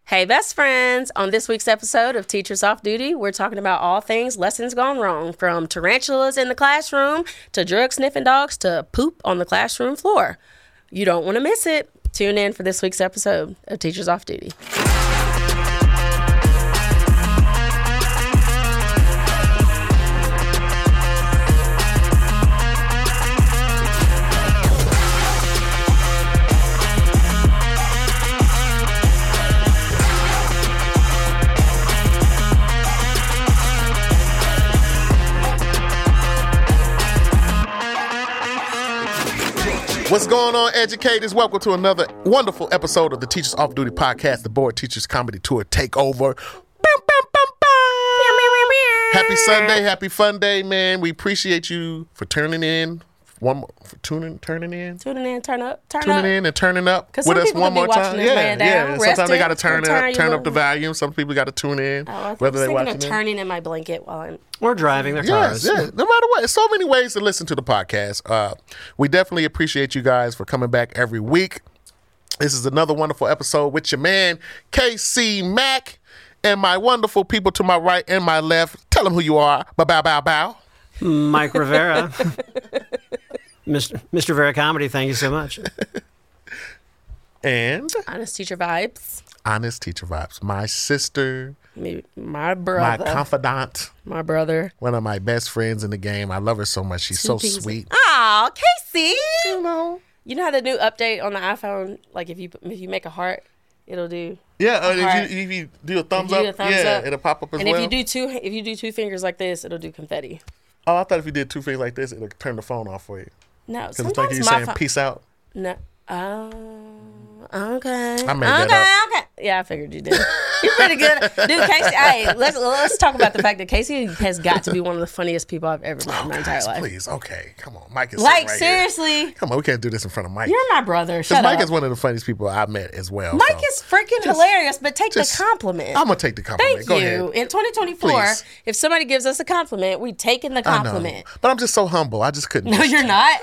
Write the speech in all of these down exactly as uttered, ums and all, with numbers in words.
Hey, best friends. On this week's episode of Teachers Off Duty, we're talking about all things lessons gone wrong, from tarantulas in the classroom to drug-sniffing dogs to poop on the classroom floor. You don't want to miss it. Tune in for this week's episode of Teachers Off Duty. What's going on, educators? Welcome to another wonderful episode of the Teachers Off Duty podcast, the Board Teachers Comedy Tour Takeover. Happy Sunday, happy fun day, man. We appreciate you for turning in. One more, for tuning, turning in, tuning in, turn up, turn tuning up. in and turning up with us one more time. Yeah, yeah. Sometimes they got to turn turn up, turn up the volume. Some people got to tune in. Oh, I whether was they thinking watching of turning in my blanket while I'm. We're driving their Yes, cars. yeah. No matter what, there's so many ways to listen to the podcast. Uh, we definitely appreciate you guys for coming back every week. This is another wonderful episode with your man K C Mack and my wonderful people to my right and my left. Tell them who you are. Bow, bow, bow, bow. Mike Rivera. Mister Mister Rivera Comedy, thank you so much. And Honest Teacher Vibes. Honest Teacher Vibes. My sister. Me, my brother. My confidant. My brother. One of my best friends in the game. I love her so much. She's so sweet. Aw, Casey. You know. You know how the new update on the iPhone, like if you if you make a heart, it'll do. Yeah, uh, heart. if, you, if you do a thumbs If you up, do a thumbs yeah, up. it'll pop up as And well. if you do two, if you do two fingers like this, it'll do confetti. Oh, I thought if you did two fingers like this, it'll turn the phone off for you. No, Because it's like sometimes you're my saying phone. peace out. No. Oh, okay. I made okay, that okay. Yeah, I figured you did. You're pretty good, dude. Casey, hey, let's let's talk about the fact that Casey has got to be one of the funniest people I've ever met in my entire Guys, life. please, okay, come on, Mike is Like sitting right seriously, here. Come on, we can't do this in front of Mike. you're my brother. Because Shut Mike up. is one of the funniest people I met as well. Mike so. is freaking Just- hilarious, but take just- the compliment. I'm gonna take the compliment. Thank Go you. ahead. In twenty twenty-four, Please. if somebody gives us a compliment, we taking the I know, compliment. but I'm just so humble. I just couldn't. No, just- you're not.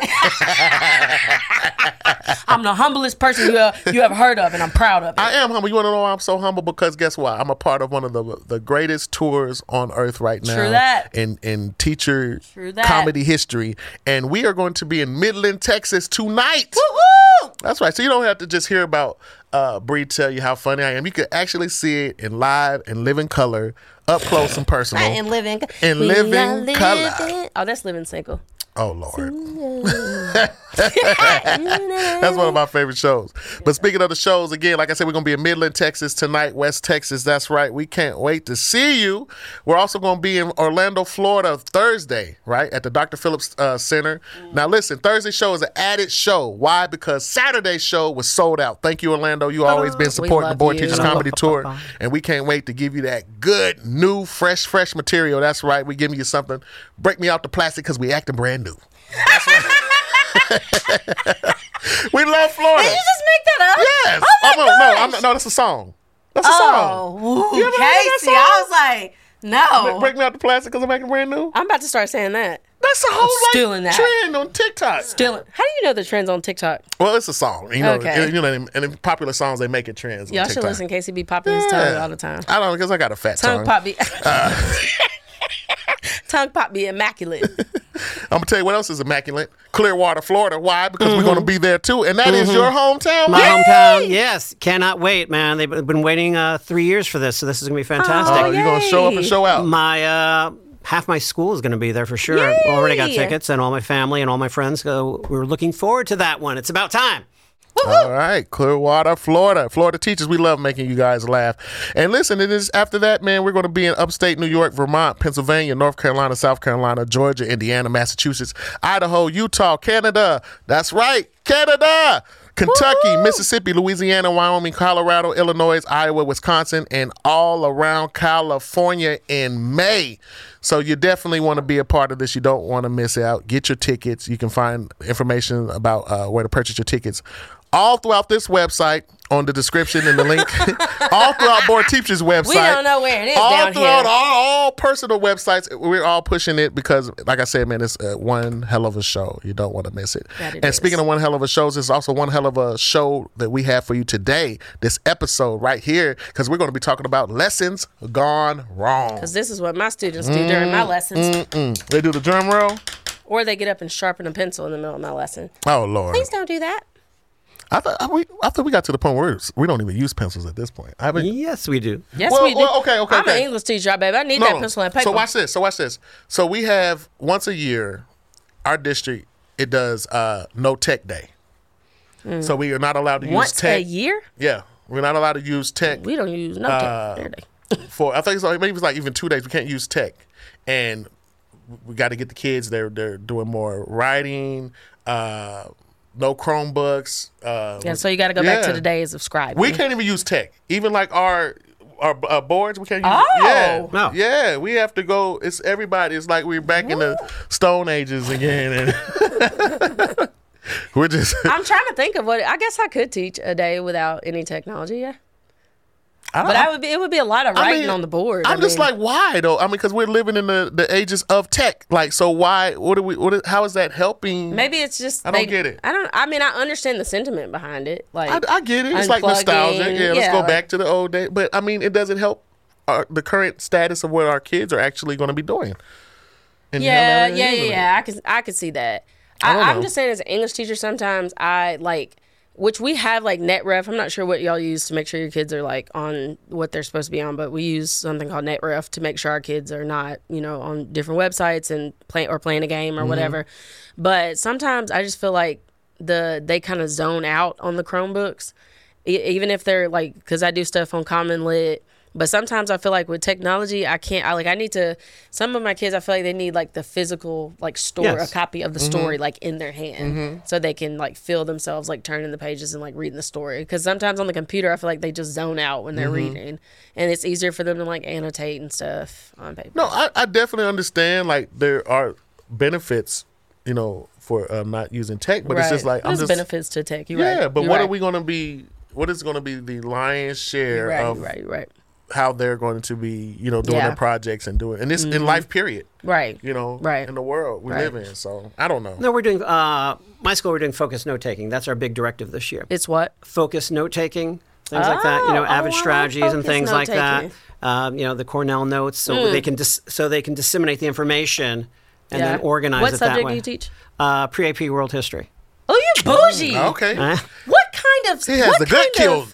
I'm the humblest person you uh, you ever heard of, and I'm proud of it. I am humble. You want to know why I'm so humble? Because guess what? I'm a part of one of the the greatest tours on earth right now. True that. In in teacher True that. comedy history, and we are going to be in Midland, Texas tonight. Woo woo! That's right. So you don't have to just hear about uh, Bree tell you how funny I am. You could actually see it in live and live in color, up close and personal. And living, In we living are color. living- Oh, that's living single. Oh, Lord. That's one of my favorite shows. But speaking of the shows, again, like I said, we're going to be in Midland, Texas tonight, West Texas. That's right. We can't wait to see you. We're also going to be in Orlando, Florida Thursday, right, at the Doctor Phillips uh, Center. Now, listen, Thursday show is an added show. Why? Because Saturday's show was sold out. Thank you, Orlando. You always been supporting the love Board you. Teachers Comedy Tour, and we can't wait to give you that good, new, fresh, fresh material. That's right. We're giving you something. Break me out the plastic because we acting brand new. That's right. We love Florida. Did you just make that up? Yes. Oh my I'm a- no, gosh. I'm not, no, that's a song. That's a Oh, song. woo, You ever heard that Casey. song? I was like, no. Break me out the plastic because I'm acting brand new. I'm about to start saying that. That's a whole like, stealing that. trend on TikTok. Still, how do you know the trends on TikTok? Well, it's a song. You know, Okay. and, you know, and in popular songs they make it trends. on Y'all should TikTok. listen. Casey be popping his tongue all the time. I don't know because I got a fat Tongue tongue. pop be. Uh. Tongue pop be immaculate. I'm gonna tell you what else is immaculate. Clearwater, Florida. Why? Because we're gonna be there too, and that is your hometown. My Yay! hometown, yes. Cannot wait, man. They've been waiting uh, three years for this, so this is going to be fantastic. Oh, you're gonna show up and show out. My uh, half my school is going to be there for sure. Yay! I already got tickets, and all my family and all my friends. So we're looking forward to that one. It's about time. All right, Clearwater, Florida. Florida teachers, we love making you guys laugh. And listen, it is after that, man, we're going to be in upstate New York, Vermont, Pennsylvania, North Carolina, South Carolina, Georgia, Indiana, Massachusetts, Idaho, Utah, Canada. That's right, Canada. Kentucky, Woo-hoo! Mississippi, Louisiana, Wyoming, Colorado, Illinois, Iowa, Wisconsin, and all around California in May. So you definitely want to be a part of this. You don't want to miss out. Get your tickets. You can find information about uh, where to purchase your tickets all throughout this website, on the description and the link, all throughout Board Teachers website. We don't know where it is all down throughout here. All, all personal websites, we're all pushing it because, like I said, man, it's uh, one hell of a show. You don't want to miss it. That it and is. speaking of one hell of a shows, it's also one hell of a show that we have for you today, this episode right here, because we're going to be talking about lessons gone wrong. Because this is what my students do during my lessons. Mm-mm. They do the drum roll? Or they get up and sharpen a pencil in the middle of my lesson. Oh, Lord. Please don't do that. I thought I, we, I thought we got to the point where we don't even use pencils at this point. I mean, Yes, we do. Yes, Well, we do. well, okay, okay, I'm okay. an English teacher, baby. I need that pencil and paper. So watch this. So watch this. So we have once a year, our district it does uh, no tech day. So we are not allowed to use Once tech. a year? Yeah, we're not allowed to use tech We don't use no Uh, tech. There for. I think it's like, maybe it's like even two days. We can't use tech, and we got to get the kids. They're they're doing more writing. Uh, no Chromebooks. Uh, Yeah, so you got to go back to yeah. the days of scribing. We can't even use tech. Even like our our uh, boards, we can't use. Oh. Yeah, No. yeah. We have to go. It's everybody. It's like we're back in the Stone Ages again, and we're just. I'm trying to think of what I guess I could teach a day without any technology. Yeah, I, but I would be. It would be a lot of I writing mean, on the board. I'm I just mean, like, why though? I mean, because we're living in the, the ages of tech. Like, so why? What do we? What? Is, how is that helping? maybe it's just. I don't they- get it. I don't. I mean, I understand the sentiment behind it. Like I, I get it. It's like unplugging, nostalgia. Yeah, let's yeah, go like- back to the old days. But I mean, it doesn't help our, the current status of what our kids are actually going to be doing. And Yeah, how that yeah, is. yeah, yeah. I can, I can see that. I don't I, I'm know. just saying, as an English teacher, sometimes I like, which we have like NetRef. I'm not sure what y'all use to make sure your kids are like on what they're supposed to be on, but we use something called NetRef to make sure our kids are not, you know, on different websites and play or playing a game or Mm-hmm. whatever. But sometimes I just feel like the they kind of zone out on the Chromebooks, e- even if they're like, because I do stuff on Common Lit. But sometimes I feel like with technology, I can't. I like. I need to. Some of my kids, I feel like they need like the physical, like story, Yes. a copy of the Mm-hmm. story, like in their hand, so they can like feel themselves like turning the pages and like reading the story. Because sometimes on the computer, I feel like they just zone out when they're Mm-hmm. reading, and it's easier for them to like annotate and stuff on paper. No, I, I definitely understand. Like there are benefits, you know, for um, not using tech, but it's just like I'm there's just benefits to tech. You're yeah. right. But You're what right. are we going to be? What is going to be the lion's share Right, of right, right, how they're going to be, you know, doing Yeah. their projects and doing and this in life period, right. you know, Right. in the world we Right. live in. So I don't know. No, we're doing, uh, my school, we're doing focus note taking. That's our big directive this year. It's what? Focus note taking, things like that, you know, Oh, avid oh, I strategies like and focus things like that. note-taking. Um, you know, the Cornell notes, so Mm. they can dis- so they can disseminate the information and Yeah. then organize What it that subject way. do you teach? Uh, Pre-A P World History. Oh, you bougie. Okay, Uh, What kind of he has what the good kind kill. of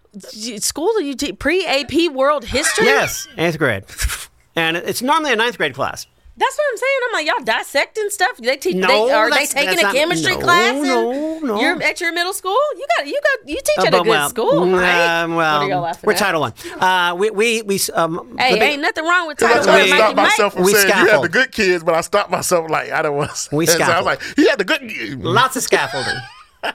school do you teach? Pre-A P World History? yes, eighth grade, and it- it's normally a ninth grade class. That's what I'm saying. I'm like, y'all dissecting stuff. They teach. No, they, are they that's- taking that's a not- chemistry no, class? in no, no. You're at your middle school. You got. You got. You teach Uh, at a but, good well, school, right? um, well, what are y'all laughing we're at? Title One. Uh, we we we um. Hey, the big- ain't nothing wrong with I Title was One. trying to We- stop Mikey Mike. myself from We saying you had scaffold. the good kids, but I stopped myself like I don't want. to We so I was scaffold. like, he had the good. kids. lots of scaffolding.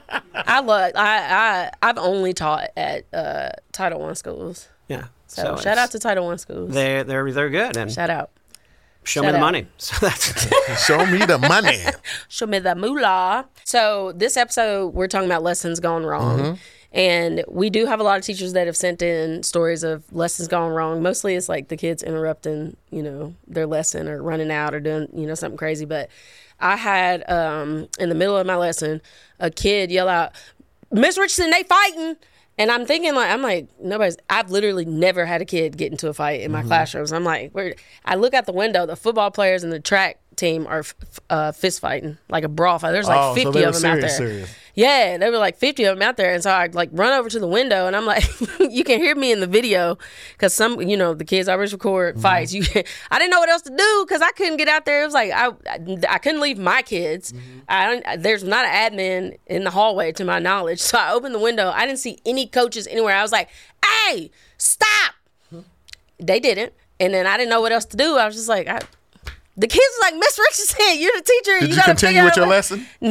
I love. I I I've only taught at uh, Title One schools. Yeah. So, So, shout it's- out to Title One schools. They're they're they're good and Shout out. show shout me the out. money. So that's Show me the money. Show me the moolah. So this episode, we're talking about lessons gone wrong. Mm-hmm. And we do have a lot of teachers that have sent in stories of lessons gone wrong. Mostly it's like the kids interrupting, you know, their lesson or running out or doing, you know, something crazy. But I had, um, in the middle of my lesson, a kid yell out, Miss Richardson, they fighting. And I'm thinking, like, I'm like, nobody's, I've literally never had a kid get into a fight in my Mm-hmm. classrooms. I'm like, where, I look out the window, the football players and the track team are f- f- uh, fist fighting, like a brawl fight. There's like Oh, so fifty they of were them out serious, there. serious. Yeah, there were like fifty of them out there. And so I like run over to the window and I'm like, you can hear me in the video because some, you know, the kids always record Mm-hmm. fights. You, I didn't know what else to do because I couldn't get out there. It was like, I, I, I couldn't leave my kids. Mm-hmm. I don't, there's not an admin in the hallway to my knowledge. So I opened the window. I didn't see any coaches anywhere. I was like, hey, stop. They didn't. And then I didn't know what else to do. I was just like, I, the kids was like, Miss Richardson, you're the teacher. Did you, gotta continue figure with out your what-" lesson? No,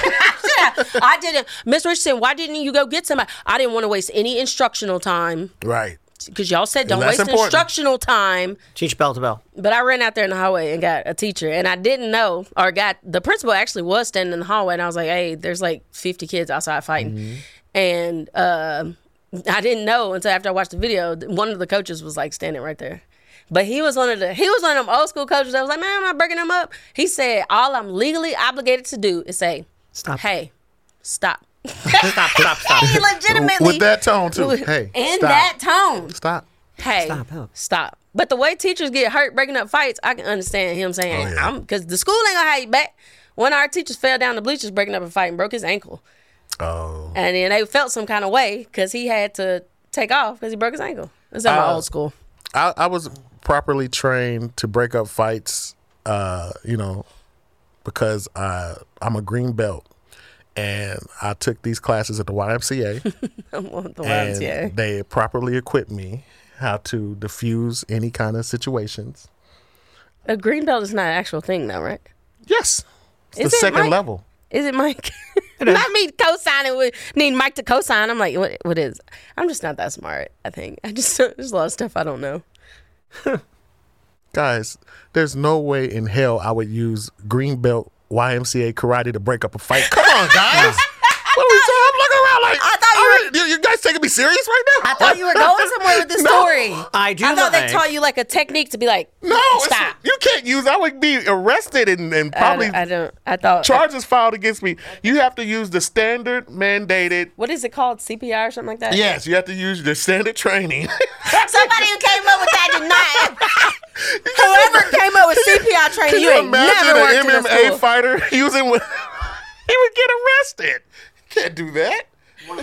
I didn't. Miss Richardson, why didn't you go get somebody? I didn't want to waste any instructional time Right. because y'all said don't That's waste important. instructional time. teach bell to bell. But I ran out there in the hallway and got a teacher, and I didn't know, or got the principal actually was standing in the hallway, and I was like, "Hey, there's like fifty kids outside fighting," And uh, I didn't know until after I watched the video. One of the coaches was like standing right there. But he was one of the he was one of them old school coaches that was like, man, I'm not breaking them up. He said, all I'm legally obligated to do is say, Stop. Hey, stop. Stop, stop, stop. He legitimately With that tone, too. Hey, in stop. that tone. Stop. Hey, Stop, help. stop. But the way teachers get hurt breaking up fights, I can understand him saying, Oh, yeah. I'm because the school ain't gonna have you back. One of our teachers fell down the bleachers breaking up a fight and broke his ankle. Oh. And then they felt some kind of way because he had to take off because he broke his ankle. That's at my Uh, old school. I, I was properly trained to break up fights, uh, you know, because uh, I'm a green belt. And I took these classes at the Y M C A. I'm on the and ones, yeah. they properly equipped me how to diffuse any kind of situations. A green belt is not an actual thing, though, right? Yes. It's Is the it, second Mike? level. Is it Mike? Not me co-signing. With, need Mike to co-sign. I'm like, what? What is? I'm just not that smart. I think I just there's a lot of stuff I don't know. Guys, there's no way in hell I would use green belt Y M C A karate to break up a fight. Come on, guys. What are we talking? I'm looking around like, I thought you were- you, you guys taking me serious right now? I thought you were going somewhere with this No. story. I do I thought they like- taught you like a technique to be like, No, it's- stop. you can't use. I would be arrested and, and I probably don't, I don't. I thought. charges filed against me. You have to use the standard mandated. What is it called? C P R or something like that? Yes, you have to use the standard training. Somebody who came up with that did not. Whoever came up with C P R training, Can you, you ain't never imagine worked an in a M M A school. fighter using? What, he would get arrested. You can't do that. One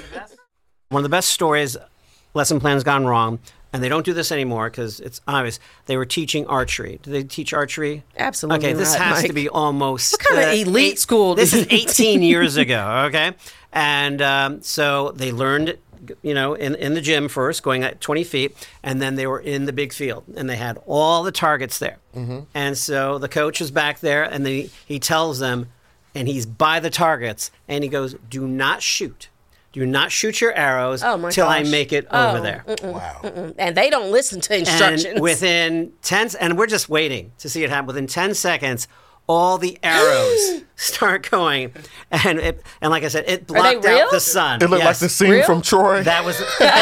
of the best stories, lesson plans gone wrong, and they don't do this anymore because it's obvious. They were teaching archery. Do they teach archery? Absolutely Okay, this not, has to Mike. be almost What kind of elite eight- school This do is you eighteen years ago. Okay, and um, so they learned, you know, in in the gym first, going at twenty feet, and then they were in the big field, and they had all the targets there. Mm-hmm. And so the coach is back there, and they, he tells them, and he's by the targets, and he goes, "Do not shoot." Do not shoot your arrows Oh my till I gosh. make it Oh, over there. Wow. And they don't listen to instructions. And within ten, and we're just waiting to see it happen. Within ten seconds, all the arrows start going, and it, and like I said, it blocked real? out the sun. It looked Yes. like the scene Real? from Troy. That was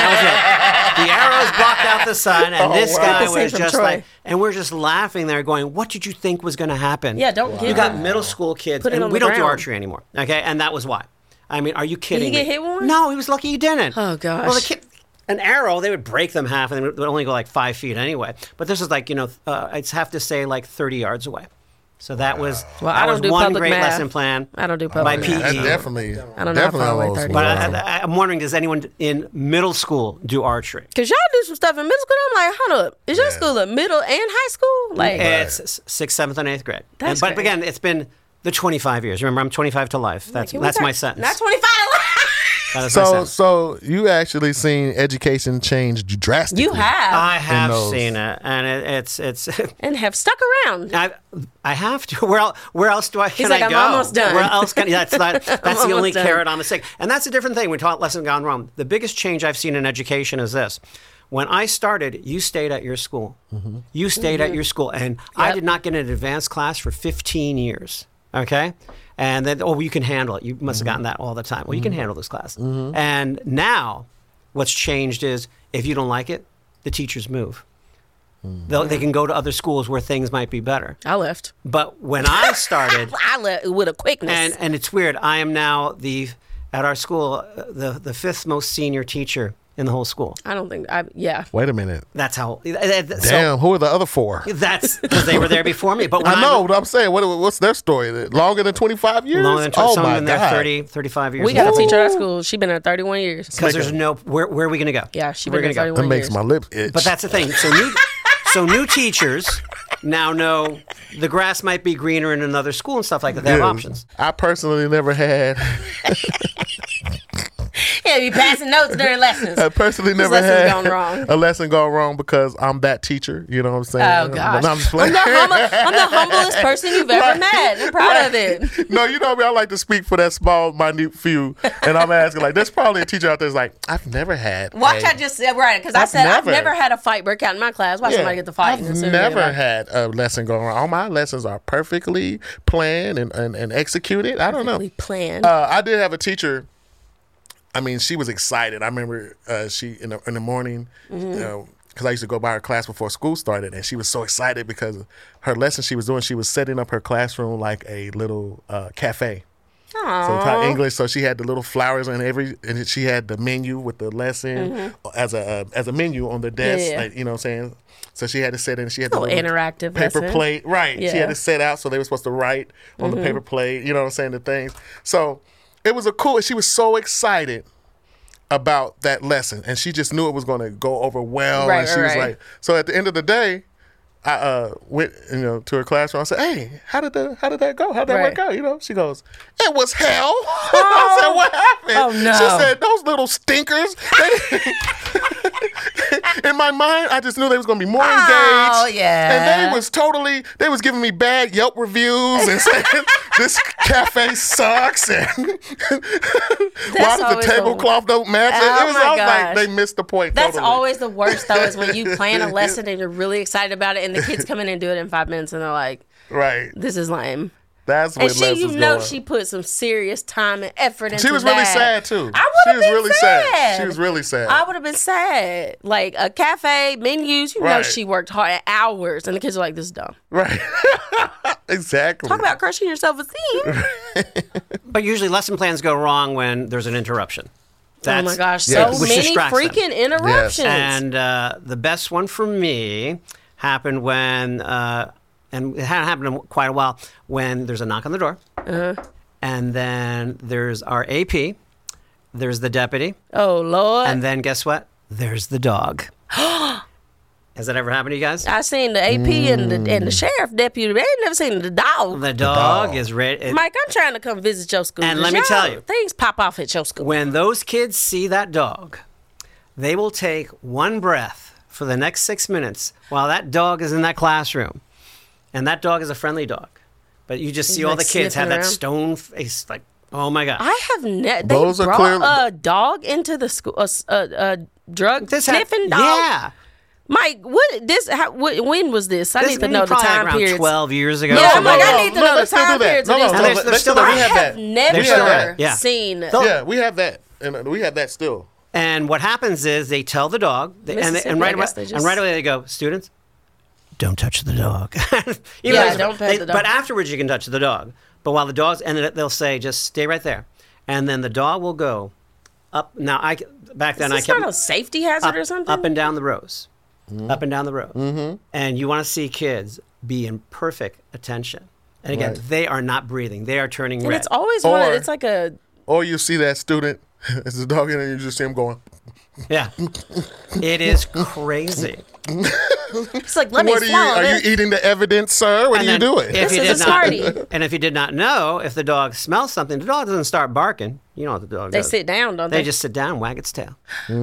that was it. The arrows blocked out the sun, and Oh, this wow. guy The scene was from just Troy. like, and we're just laughing there, going, "What did you think was going to happen?" Yeah, don't give You got them- middle school kids, Put it and on we the don't do ground. archery anymore. Okay, and that was why. I mean, are you kidding get me? hit with one? No, he was lucky he didn't. Oh, gosh. Well, the kid, an arrow, they would break them half, and they would only go like five feet anyway. But this is like, you know, uh, I'd have to say like thirty yards away. So that was Well, that I don't was do one public great math. lesson plan. I don't do by public P E. math. That's definitely. I don't know how definitely far away old thirty school. But is. I, I, I'm wondering, does anyone in middle school do archery? Cause y'all do some stuff in middle school. I'm like, hold up, is your Yeah. school a middle and high school? Like, It's s- sixth, seventh, and eighth grade. That's And- but great. again, it's been the twenty-five years. Remember, I'm twenty-five to life. That's can we that's talk- my sentence. Not twenty-five. That is my So, sentence. so you actually seen education change drastically. You have I have those. seen it, and it, it's it's. and have stuck around. I I have to. Where el- where else do I can like, I "I'm go? almost done." Where else can that's not, that's the only almost done. carrot on the stick. And that's a different thing. We taught lesson gone wrong. The biggest change I've seen in education is this. When I started, you stayed at your school. You stayed at your school, and I Yep. did not get an advanced class for fifteen years. Okay. And then, oh, you can handle it. You must have gotten that all the time. Well, you can handle this class. And now, what's changed is if you don't like it, the teachers move. They'll, they can go to other schools where things might be better. I left. But when I started, I left with a quickness. and and it's weird, I am now the at our school uh, the the fifth most senior teacher in the whole school. I don't think I. Yeah. Wait a minute. That's how. Damn. So Damn, who are the other four? that's because they were there before me. But when I know, but I'm saying, what, what's their story? Longer than twenty-five years? Longer than oh some my been there God. thirty, thirty-five years. We got a teacher at our school. She been there thirty-one years. because there's no where where are we going to go? Yeah, she We're been there gonna go. That thirty-one makes years. my lips itch. But that's the thing. So new so new teachers now know the grass might be greener in another school and stuff like that. They have Yes. options. I personally never had. Yeah, be passing notes during lessons. I personally Whose never lessons had gone wrong? a lesson gone wrong because I'm that teacher. You know what I'm saying? Oh gosh, But I'm just I'm, playing. the humble, I'm the humblest person you've ever met. I'm proud of it. No, you know me. I like to speak for that small, minute few, and I'm asking like, there's probably a teacher out there that's like, I've never had. Watch, a- I just said right because I I've said never- I've never had a fight break out in my class. Watch Yeah, somebody get the fight. I've never had a lesson going wrong. All my lessons are perfectly planned and, and, and executed. I don't know. planned. Uh, I did have a teacher I mean, she was excited. I remember uh, she in the, in the morning, Mm-hmm. you know, because I used to go by her class before school started, and she was so excited because her lesson she was doing, she was setting up her classroom like a little uh, cafe. So taught English, so she had the little flowers and every, and she had the menu with the lesson as a uh, as a menu on the desk. Mm-hmm. Yeah. Like, you know what I'm saying? So she had to sit in. She had the Little little interactive paper lesson. plate, right? She Yeah. had to set out, so they were supposed to write on the paper plate. You know what I'm saying? The things. So it was a cool. She was so excited about that lesson, and she just knew it was going to go over well. Right, and she right, was right. like, so at the end of the day, I uh, went, you know, to her classroom. I said, "Hey, how did the how did that go? How did that Right. work out?" You know, she goes, "It was hell." I said, "What happened?" Oh, no. She said, "Those little stinkers." They- in my mind, I just knew they was gonna be more engaged. Oh, yeah. And they was totally, they was giving me bad Yelp reviews and saying this cafe sucks and why does the always the- tablecloth don't match it? Oh, It was my I was like, gosh. they missed the point. That's totally. always the worst, though, is when you plan a lesson and you're really excited about it, and the kids come in and do it in five minutes, and they're like, right. "This is lame." That's what And she, you lessons know, going. she put some serious time and effort into She was that. really sad too. I She would have was been really sad. sad. She was really sad. I would have been sad. Like a cafe menus, you know, Right. she worked hard hours, and the kids are like, "This is dumb." Right. Exactly. Talk about crushing your self-esteem. But usually lesson plans go wrong when there's an interruption. Oh my gosh, Yeah. so Which many distracts them. freaking interruptions. And uh, the best one for me happened when, uh, and it hadn't happened in quite a while, when there's a knock on the door. Uh-huh. And then there's our A P, there's the deputy, Oh Lord. and then guess what? There's the dog. Has that ever happened to you guys? I seen the A P and the and the sheriff deputy. They ain't never seen the dog. The dog, dog. is ready. Mike, I'm trying to come visit your school. And 'cause let me y'all- tell you. things pop off at your school. When those kids see that dog, they will take one breath for the next six minutes while that dog is in that classroom. And that dog is a friendly dog. But you just see He's, all like, the kids have sniffing that around. stone face, like, oh my God. I have ne- they Those are brought clearly- a dog into the school, a, s- a, a drug This hap- sniffing dog. Yeah. Mike, what this? How, what, when was this? I This need to is know the probably time around period. twelve years ago. Yeah, So I'm like, no, I no. need to know they the still do time that. periods No, of no, this. no, And stuff. they're- they they're still still do. I We have have that. never We have that. Yeah. seen. Yeah, we have that. And we have that still. And what happens is they tell the dog, they, and, they, Mississippi, and, right I away, guess they and just- right away they go, students, don't touch the dog. Even Yeah, though- don't pet they- the dog. But afterwards you can touch the dog. But while the dog's, and then they'll say, just stay right there. And then the dog will go up. Now, I back then Is I this kept not a safety hazard up, or something? up and down the rows. Up and down the row. Mm-hmm. And you want to see kids be in perfect attention. And again, Right. they are not breathing. They are turning and red. it's always one. Or- Of, it's like a. Or you see that student, it's a dog in there, and you just see him going, Yeah. It is crazy. It's like let what me are you, swallow are you this. eating the evidence, sir? What And are you then doing? If This you is did a not, Smartie. And if you did not know, if the dog smells something, the dog doesn't start barking. You know what the dog They does. sit down, don't they? They just sit down, wag its tail.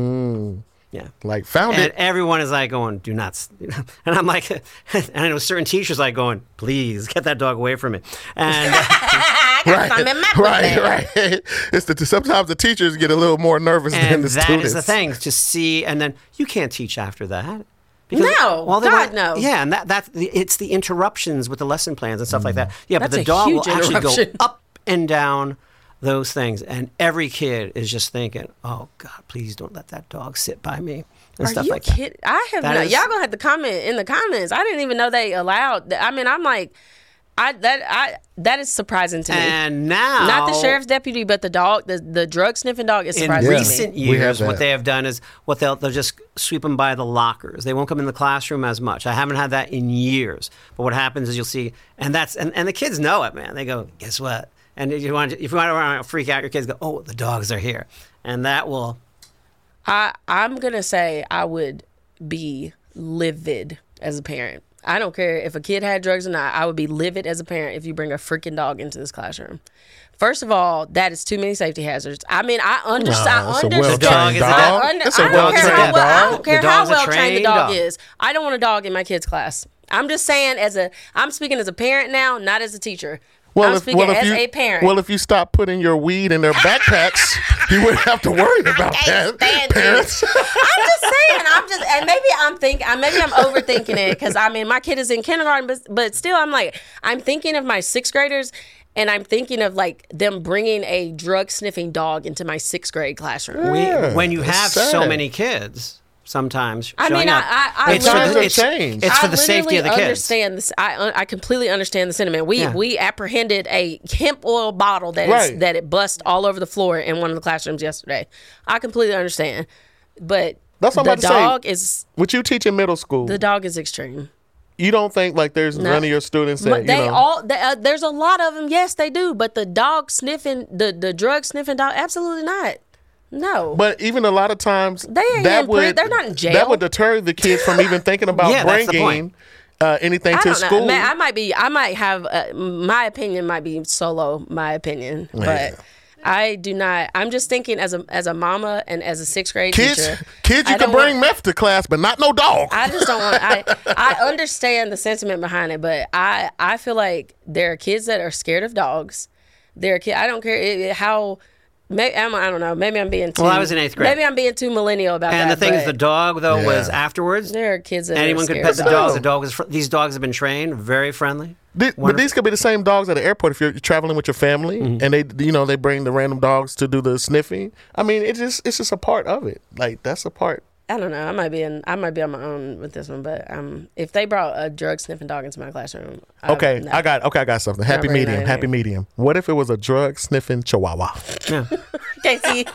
Yeah. Like, found And it. everyone is like going, do not. s-" And I'm like, and I know certain teachers like going, please get that dog away from me. And I got some in my book right, bag. right. It's the, sometimes the teachers get a little more nervous than and the that students. is the thing to see, and then you can't teach after that. No, they God, want- no. Yeah, and that that's the, it's the interruptions with the lesson plans and stuff like that. Yeah, That's but the a dog will huge actually go interruption. up and down those things, and every kid is just thinking, "Oh God, please don't let that dog sit by me," and Are stuff you like that. kidding? I have That no. is- Y'all gonna have to comment in the comments. I didn't even know they allowed. I mean, I'm like, I that I that is surprising to me. And now, Not the sheriff's deputy, but the dog, the, the drug sniffing dog is in surprising to me. recent We have years, what that. they have done is what they'll they'll just sweep them by the lockers. They won't come in the classroom as much. I haven't had that in years. But what happens is you'll see, and that's and, and the kids know it, man. They go, guess what? And if you want to, if you want to freak out, your kids go, oh, the dogs are here, and that will. I I'm gonna say I would be livid as a parent. I don't care if a kid had drugs or not. I would be livid as a parent if you bring a freaking dog into this classroom. First of all, that is too many safety hazards. I mean, I understand. Nah, it's I a well-trained understand. dog. I, under, It's a I don't care how well-trained well, I dog. don't care The how dog's a well trained the trained dog dog. is. I don't want a dog in my kid's class. I'm just saying, as a, I'm speaking as a parent now, not as a teacher. I'm speaking as you, a parent. well, if you stop putting your weed in their backpacks, you wouldn't have to worry about can't that. stand Parents. I'm just saying. I'm just, and maybe I'm thinking, maybe I'm overthinking it because I mean, my kid is in kindergarten, but but still, I'm like, I'm thinking of my sixth graders, And I'm thinking of like them bringing a drug sniffing dog into my sixth grade classroom. Yeah, We, when you it's have sad. so many kids, sometimes I showing mean, I- up, I- I it's for literally- the, it's, change. it's for I the safety of the literally kids. Understand this. I I completely understand the sentiment. We Yeah. we apprehended a hemp oil bottle that is, Right. that it bust all over the floor in one of the classrooms yesterday. I completely understand, but That's what the I'm about to say. dog is What you teach in middle school, the dog is extreme. you don't think like there's No. none of your students that But you they know. all they, uh, there's a lot of them. Yes, they do. But the dog sniffing, the the drug sniffing dog, absolutely not. No. But even a lot of times, They ain't that in pri- would they're not in jail. That would deter the kids from even thinking about Yeah, that's the bringing point. uh, anything I to don't know. school. Man, I might be. I might have. Uh, my opinion might be solo. My opinion, but I do not. I'm just thinking as a as a mama and as a sixth grade kids, teacher. kids, you I can don't bring want- meth to class, but not no dog. I just don't want. I I understand the sentiment behind it, but I I feel like there are kids that are scared of dogs. There are kids. I don't care it, how. Maybe, I'm, I don't know. Maybe I'm being too. Well, I was in eighth grade. Maybe I'm being too millennial about And that. the thing is, but the dog though Yeah. was afterwards. there are kids that Anyone are could scared pet the of dog. dogs. The dog is. Fr- these dogs have been trained, very friendly. Th- but Wonderful. these could be the same dogs at the airport if you're traveling with your family, Mm-hmm. and they, you know, they bring the random dogs to do the sniffing. I mean, it's just it's just a part of it. Like that's a part. I don't know. I might be in. I might be on my own with this one, but um, if they brought a drug sniffing dog into my classroom, I, Okay, no. I got okay, I got something. Happy bringing medium, that in happy here. medium. What if it was a drug sniffing Chihuahua? Yeah. Casey,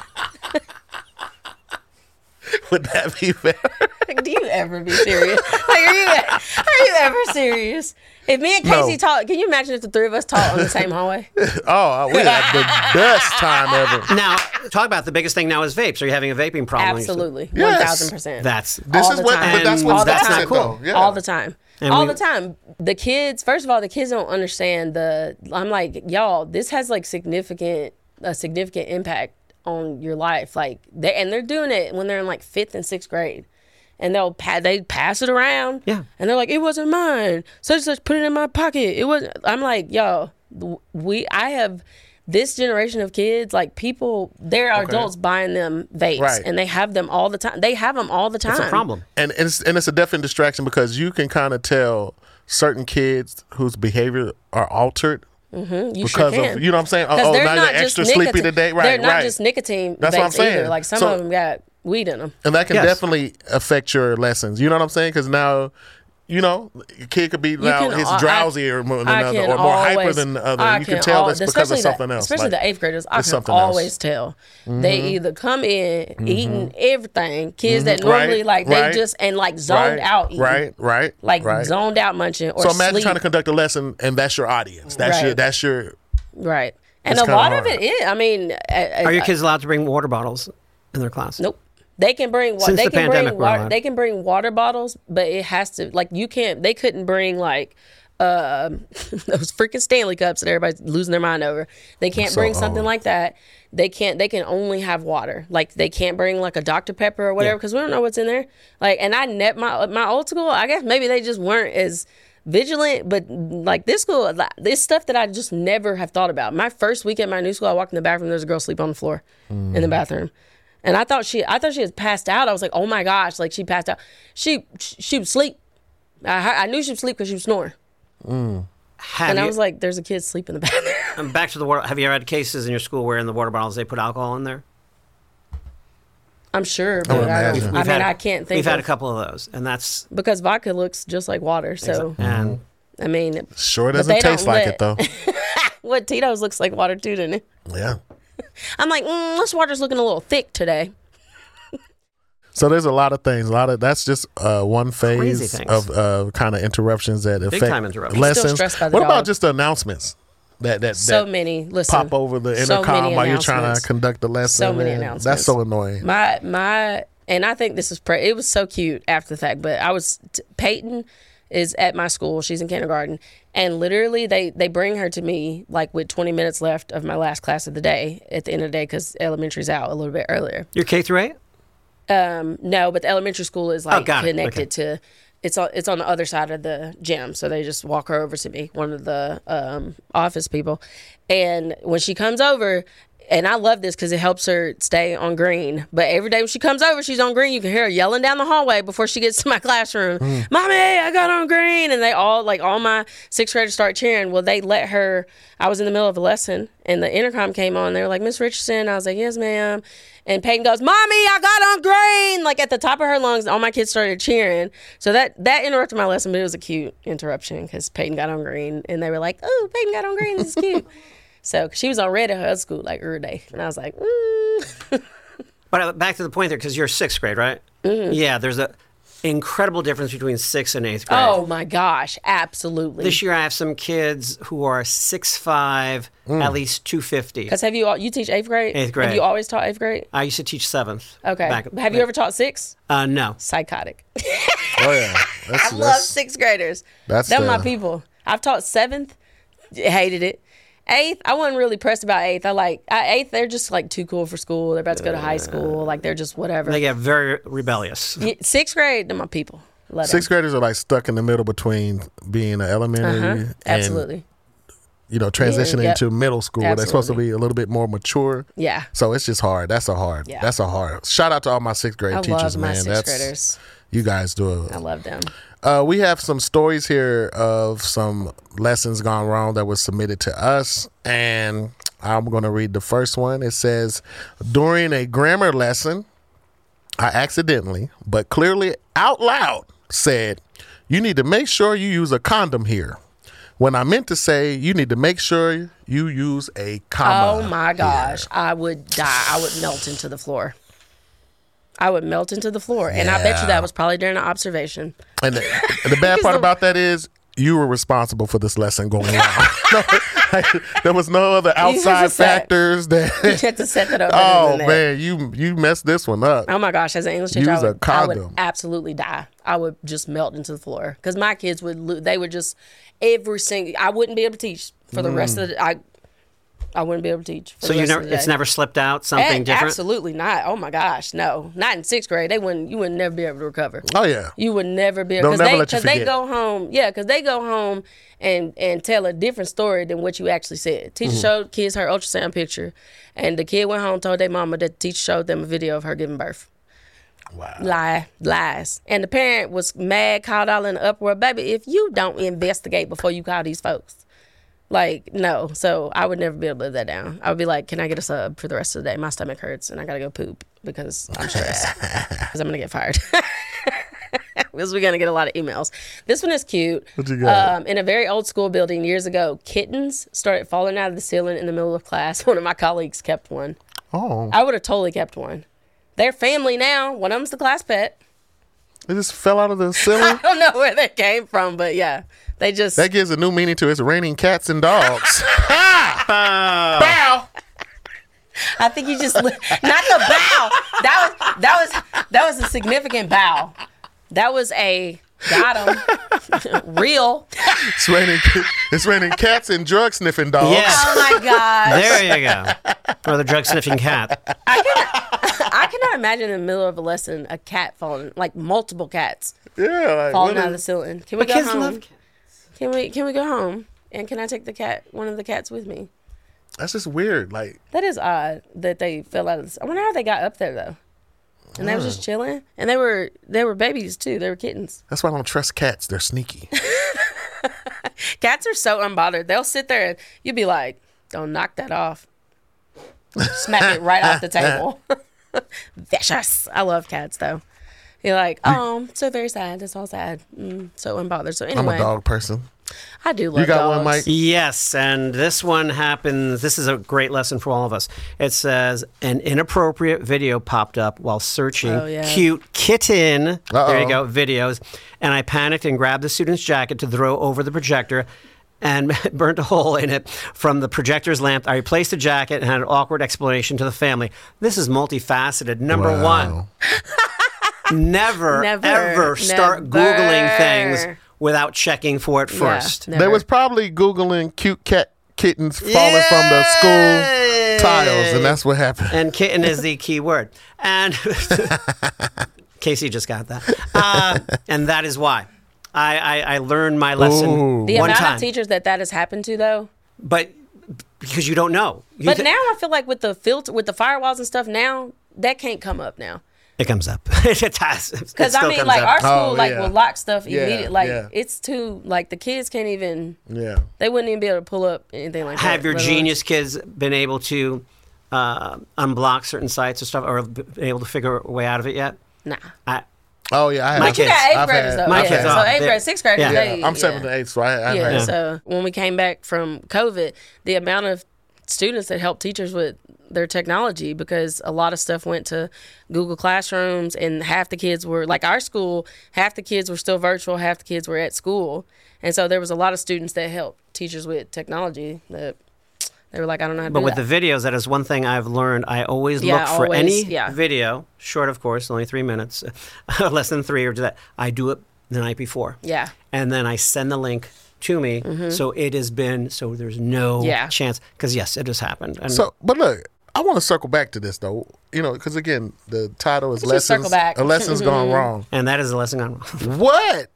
Would that be better? do you ever be serious? Like, are you are you ever serious? If me and Casey No. talk, can you imagine if the three of us talk on the same hallway? Oh, we had the best time ever. Now, talk about the biggest thing now is vapes. Are you having a vaping problem? Absolutely, Yes. one thousand percent. That's This All is the what, time. but that's And what's that's decent, not cool. though. Yeah. All the time. And all we- the time. The kids, first of all, the kids don't understand the I'm like, y'all, this has like significant a significant impact on your life. Like they and they're doing it when they're in like fifth and sixth grade. And they'll pa- they pass it around. Yeah. And they're like, it wasn't mine. Such and such put it in my pocket. It wasn't I'm like, yo, we I have this generation of kids, like people, there are adults buying them vapes, Right. and they have them all the time. They have them all the time. It's a problem. and it's and it's a definite distraction because you can kind of tell certain kids whose behavior are altered You because sure can. of you know what I'm saying. Oh, 'Cause oh, they're now not you're just extra sleepy nicotine- today, right? They're not right. just nicotine That's vapes what I'm saying. either. Like some So- of them got weed in them. And that can Yes. definitely affect your lessons. You know what I'm saying? Because now, you know, a kid could be now can he's al- drowsy I- or more than I other, can or more hyper always- than the other. I You can can tell al- it's because of especially something the, else. Especially Like, the eighth graders, I it's can something else. always tell. They either come in eating everything, kids that Right, normally like they right, just and like zoned right, out eating. right, right, Like right. zoned out munching or So imagine sleep. trying to conduct a lesson and that's your audience. That's Right. your that's your. Right. And It's a kinda lot of hard. it is, I mean, uh, Are your uh, kids allowed to bring water bottles in their class? Nope. They can bring wa- Since they the can pandemic, bring we're water, allowed. they can bring water bottles, but it has to like you can't they couldn't bring like um those freaking Stanley cups that everybody's losing their mind over. They can't So bring something old. like that. They can't they can only have water. Like they can't bring like a Doctor Pepper or whatever Yeah. because we don't know what's in there. Like and I net my my old school, I guess maybe they just weren't as vigilant, but like this school, like, this stuff that I just never have thought about. My first week at my new school, I walked in the bathroom, there's a girl sleep on the floor in the bathroom. And I thought she, I thought she was passed out. I was like, oh my gosh, like she passed out. She, she would sleep. I, heard- I knew she would sleep because she was snoring. Have And you, I was like, there's a kid sleep in the bathroom. um, back to the water. Have you ever had cases in your school where in the water bottles they put alcohol in there? I'm sure, would but I, imagine. don't, I We've mean, had- I can't think. We've had of, a couple of those, and that's because vodka looks just like water. So and I mean, Sure But doesn't they taste don't like let- it though. what Tito's looks like water too, doesn't it? Yeah. I'm like, mm, this water's looking a little thick today. So there's a lot of things. A lot of that's just uh, one phase Crazy things. of uh, kind of interruptions that affect time interruptions. I'm still lessons. stressed by the What about dog. just the announcements that that, So that many. Listen, pop over the so intercom many while you're trying to announcements. conduct the lesson? So many man. announcements. That's so annoying. My my, and I think this is pre- it was so cute after the fact. But I was t- Peyton is at my school. She's in kindergarten, and literally they they bring her to me like with twenty minutes left of my last class of the day at the end of the day because elementary's out a little bit earlier. you're K through eight. Um, no, but the elementary school is like got it. connected to. It's on it's on the other side of the gym, so they just walk her over to me, one of the um, office people, and when she comes over, and I love this because it helps her stay on green. But every day when she comes over, she's on green. You can hear her yelling down the hallway before she gets to my classroom. Mm. Mommy, I got on green. And they all, like all my sixth graders start cheering. Well, they let her, I was in the middle of a lesson and the intercom came on. They were like, Miss Richardson. I was like, yes, ma'am. And Peyton goes, Mommy, I got on green. Like at the top of her lungs, all my kids started cheering. So that, that interrupted my lesson, but it was a cute interruption because Peyton got on green. And they were like, oh, Peyton got on green. This is cute. So she was on red at her other school like every day. And I was like, mm. But back to the point there, because you're sixth grade, right? Mm-hmm. Yeah, there's a incredible difference between sixth and eighth grade. Oh my gosh, absolutely. This year I have some kids who are six five, mm. at least two fifty. Because have you, all, you teach eighth grade? Eighth grade. Have you always taught eighth grade? I used to teach seventh. Okay. Back, have back. you ever taught sixth? Uh, no. Psychotic. Oh yeah. That's, I love sixth graders. That's They're the... my people. I've taught seventh, hated it. Eighth, I wasn't really pressed about eighth. I like I, eighth. They're just like too cool for school. They're about to go to high school. Like they're just whatever. They get very rebellious. Yeah, sixth grade, they're my people. Let Sixth them. graders are like stuck in the middle between being an elementary, uh-huh. and, absolutely. You know, transitioning yeah, yep. to middle school. Absolutely. They're supposed to be a little bit more mature. Yeah. So it's just hard. That's a hard. Yeah. That's a hard. Shout out to all my sixth grade I teachers, love my man. Sixth That's graders. You guys do it. I love them. Uh, we have some stories here of some lessons gone wrong that was submitted to us, and I'm going to read the first one. It says, during a grammar lesson, I accidentally, but clearly out loud, said, you need to make sure you use a condom here. When I meant to say, you need to make sure you use a comma. Oh my gosh, here. I would die. I would melt into the floor. I would melt into the floor. And yeah. I bet you that was probably during an observation. And the, and the bad part about that is you were responsible for this lesson going wrong. No, like, there was no other outside factors that you had to set that up. Oh man, you you messed this one up. Oh my gosh, as an English teacher, Use I would, a condom. I would absolutely die. I would just melt into the floor because my kids would lo- they would just every single I wouldn't be able to teach for the mm. rest of the I I wouldn't be able to teach. For so the you rest never, of the day. It's never slipped out something a- different? Absolutely not. Oh my gosh, no, not in sixth grade. They wouldn't. You would never be able to recover. Oh yeah, you would never be able. Don't never they, let you forget. They go home. Yeah, because they go home and and tell a different story than what you actually said. Teacher mm-hmm. showed kids her ultrasound picture, and the kid went home and told their mama that the teacher showed them a video of her giving birth. Wow. Lie, lies. And the parent was mad, called all in an uproar. Baby, if you don't investigate before you call these folks, like, no. So I would never be able to live that down. I would be like, can I get a sub for the rest of the day? My stomach hurts and I got to go poop because I'm stressed because I'm going to get fired. Because we're going to get a lot of emails. This one is cute. What you got? Um, in a very old school building years ago, kittens started falling out of the ceiling in the middle of class. One of my colleagues kept one. Oh. I would have totally kept one. They're family now. One of them's the class pet. They just fell out of the ceiling? I don't know where they came from, but yeah. They just... That gives a new meaning to it's raining cats and dogs. Bow! Bow! I think you just... Not the bow. That was, that was, that was a significant bow. That was a... Got him. Real. It's raining, it's raining cats and drug sniffing dogs. Yes. Oh my God. There you go. Or the drug sniffing cat. I cannot, I cannot imagine in the middle of a lesson a cat falling, like multiple cats yeah, like, falling out of the ceiling. Can we but go kids home? Love cats. Can we can we go home? And can I take the cat, one of the cats with me? That's just weird. Like that is odd that they fell out of the. I wonder how they got up there though. And they was just chilling, and they were they were babies too. They were kittens. That's why I don't trust cats. They're sneaky. Cats are so unbothered. They'll sit there, and you'll be like, "Don't knock that off." Smack it right off the table. Vicious. I love cats though. You're like, oh, so very sad. That's all sad. Mm, so unbothered. So anyway, I'm a dog person. I do love You got dogs. one, Mike? Yes, and this one happens. This is a great lesson for all of us. It says, an inappropriate video popped up while searching Oh, yeah. cute kitten, Uh-oh. there you go, videos, and I panicked and grabbed the student's jacket to throw over the projector and burnt a hole in it from the projector's lamp. I replaced the jacket and had an awkward explanation to the family. This is multifaceted. Number Wow. one, never, Never, ever start never. Googling things without checking for it first. Yeah, They never. was probably Googling cute cat kittens falling from the school tiles, and that's what happened. And kitten is the key word. And Casey just got that. Uh, and that is why. I, I, I learned my lesson Ooh. The one amount time. of teachers that that has happened to, though. But because you don't know. You But th- now I feel like with the filter, with the firewalls and stuff, now that can't come up now. it comes up. It has. Because I mean, like our school, Oh, like yeah. will lock stuff Yeah, immediately. Like yeah. it's too, like the kids can't even. Yeah. They wouldn't even be able to pull up anything like that. Have your let alone- genius kids been able to uh, unblock certain sites or stuff, or been able to figure a way out of it yet? Nah. I, Oh yeah, I had My But you kids. got eighth I've graders had- though. My yeah. kids So are. eighth They- grade, sixth graders. Yeah. They, I'm yeah. seventh and eighth, so I, I Yeah. heard. So when we came back from COVID, the amount of students that helped teachers with their technology, because a lot of stuff went to Google Classrooms, and half the kids were like our school. Half the kids were still virtual. Half the kids were at school, and so there was a lot of students that helped teachers with technology. That they were like, I don't know how to but do with that. the videos, that is one thing I've learned. I always Yeah, look for always, any yeah. video, short of course, only three minutes, less than three or do that. I do it the night before. Yeah. And then I send the link to me, so it has been, so there's no Mm-hmm. Yeah. chance, because yes, it has happened. And So, but look, I want to circle back to this though. You know, because again, the title is Let's just circle lessons. back. A lessons gone wrong. and that is a lesson on. What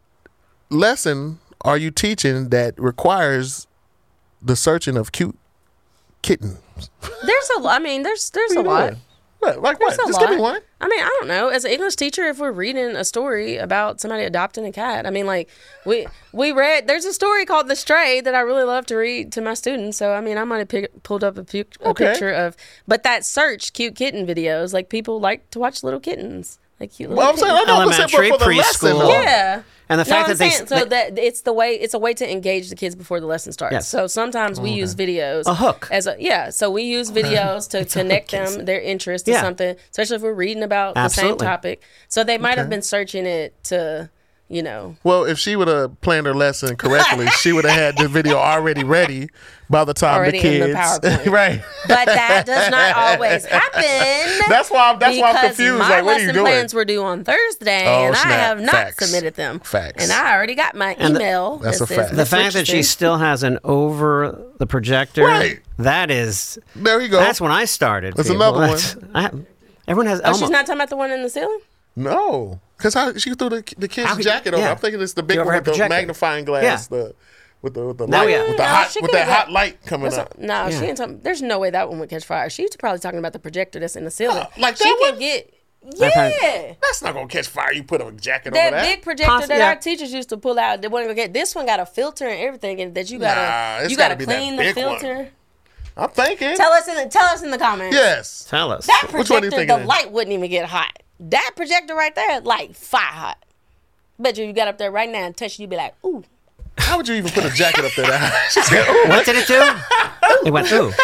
lesson are you teaching that requires the searching of cute kittens? There's a lot. I mean, there's there's a What are you lot. doing? What? Like There's what? a Just lot. give me one. I mean, I don't know. As an English teacher, if we're reading a story about somebody adopting a cat, I mean, like we we read. There's a story called The Stray that I really love to read to my students. So I mean, I might have pick, pulled up a, pic, a Okay. picture of, but that search cute kitten videos. Like people like to watch little kittens, like cute little Well, I'm saying, kittens. I know, I'm saying, but Elementary, for the lesson, preschool. though. Yeah. And the No, fact I'm that they, saying, so they- that it's the way it's a way to engage the kids before the lesson starts. Yes. So sometimes we use videos A hook. as a yeah. So we use videos to connect them their interest to Yeah. something, especially if we're reading about Absolutely. the same topic. So they might have been searching it to, you know. Well, if she would have planned her lesson correctly, she would have had the video already ready by the time Already the in the kids, PowerPoint. right? But that does not always happen. That's why I'm. That's why I'm because confused. My Like, what are lesson you doing? plans were due on Thursday, Oh, and I snap. have not Facts. submitted them. Facts. And I already got my And the- email. That's that a says fact. the Miss fact that she Richardson. still has an over the projector, Right. that is, There you go. that's when I started. That's people. another one. That's- I, everyone has Oh, Elmo. she's not talking about the one in the ceiling. No, because how she threw the the kid's How could- jacket over. yeah. I'm thinking it's the big The one with overhead the projector. magnifying glass. Yeah. The with the with the No, light yeah. with the No, hot she with could that have hot got- light coming That's up. not- no, she ain't talking. There's no way that one would catch fire. She's probably talking about the projector that's in the ceiling. Uh, like she that can one? get. probably- Yeah. That's not gonna catch fire. You put a jacket That over that. big projector Poss- that yeah. our teachers used to pull out, they want to get this one got a filter and everything, and that you gotta Nah, it's you gotta gotta be that clean the big one. filter. I'm thinking. Tell us in the tell us in the comments. yes. Tell us. That Which one do you projector, think the it is? light wouldn't even get hot. That projector right there, like fire hot. Bet you you got up there right now and touch it, you'd be like, ooh. How would you even put a jacket up there? That she said, "Ooh." What did it do? It went, ooh.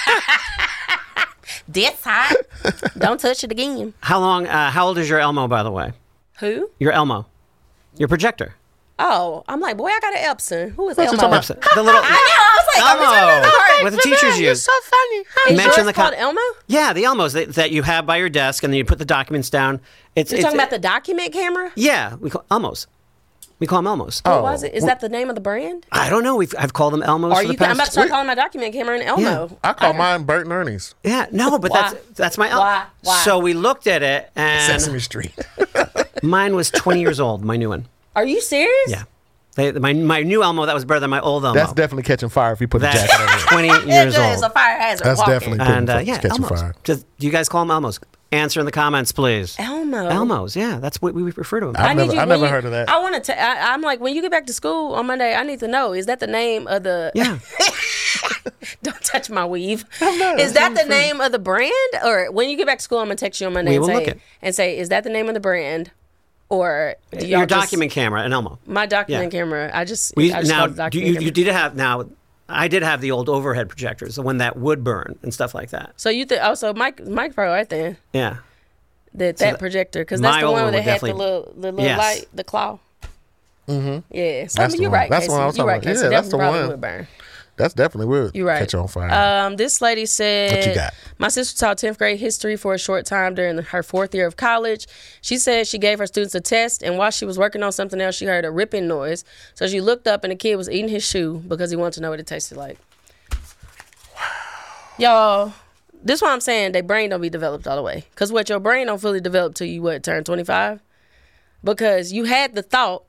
That's hot. Don't touch it again. How long, uh, how old is your Elmo, by the way? Who? Your Elmo. Your projector. Oh, I'm like, boy, I got an Epson. Who is That's Elmo? what I'm The little I know. I was like, I'm Elmo. trying to remember. What the teachers You're use. so funny. Is Mention yours the called com- Elmo? Yeah, the Elmos that, that you have by your desk, and then you put the documents down. It's, You're it's talking about the document camera? Yeah, we call Elmos. We call them Elmos. What was it? Is that the name of the brand? I don't know. We've I've called them Elmos Are for the you? I'm about to past. start calling my document camera an Elmo. I call mine Bert and Ernie's. Yeah, no, but Why? that's that's my Elmo. Why? Why? So we looked at it, and Sesame Street. mine was twenty years old. My new one. Are you serious? Yeah, they, my my new Elmo that was better than my old Elmo. That's definitely catching fire if you put a That's jacket over it. twenty Yeah, years it's a old. fire hazard. That's walking. definitely putting And uh, fi- yeah, catching Elmos. fire. Just, do you guys call them Elmos? Answer in the comments, please. Elmo. Elmos, yeah, that's what we refer to them. I've never, I've when never heard of that. I want to. I, I'm like, when you get back to school on Monday, I need to know: is that the name of the? Yeah, Don't touch my weave. Is that the name of the brand? Or when you get back to school, I'm gonna text you on Monday We and will say, look it. and say, is that the name of the brand? Or do y'all your just- document camera, an Elmo. My document Yeah. camera. I just. We, I just now, call it do document you, camera. you did have now. I did have the old overhead projectors, the one that would burn and stuff like that. So you think? Oh, so Mike, Mike Pro right there. Yeah, That that that- projector, because my that's the old one one that would had the definitely- little, the little Yes. light, the claw. Mm-hmm. Yeah. So That's the you're one. right. That's the one I was Casey. You're right, talking about. Casey. Yeah, That that's the probably one. would burn. That's definitely would You're right. catch on fire. Um, this lady said, What you got? My sister taught tenth grade history for a short time during her fourth year of college. She said she gave her students a test, and while she was working on something else, she heard a ripping noise. So she looked up, and the kid was eating his shoe because he wanted to know what it tasted like. Wow. Y'all, this is what I'm saying. Their brain don't be developed all the way. Because what your brain don't fully develop till you, what, turn twenty-five? Because you had the thought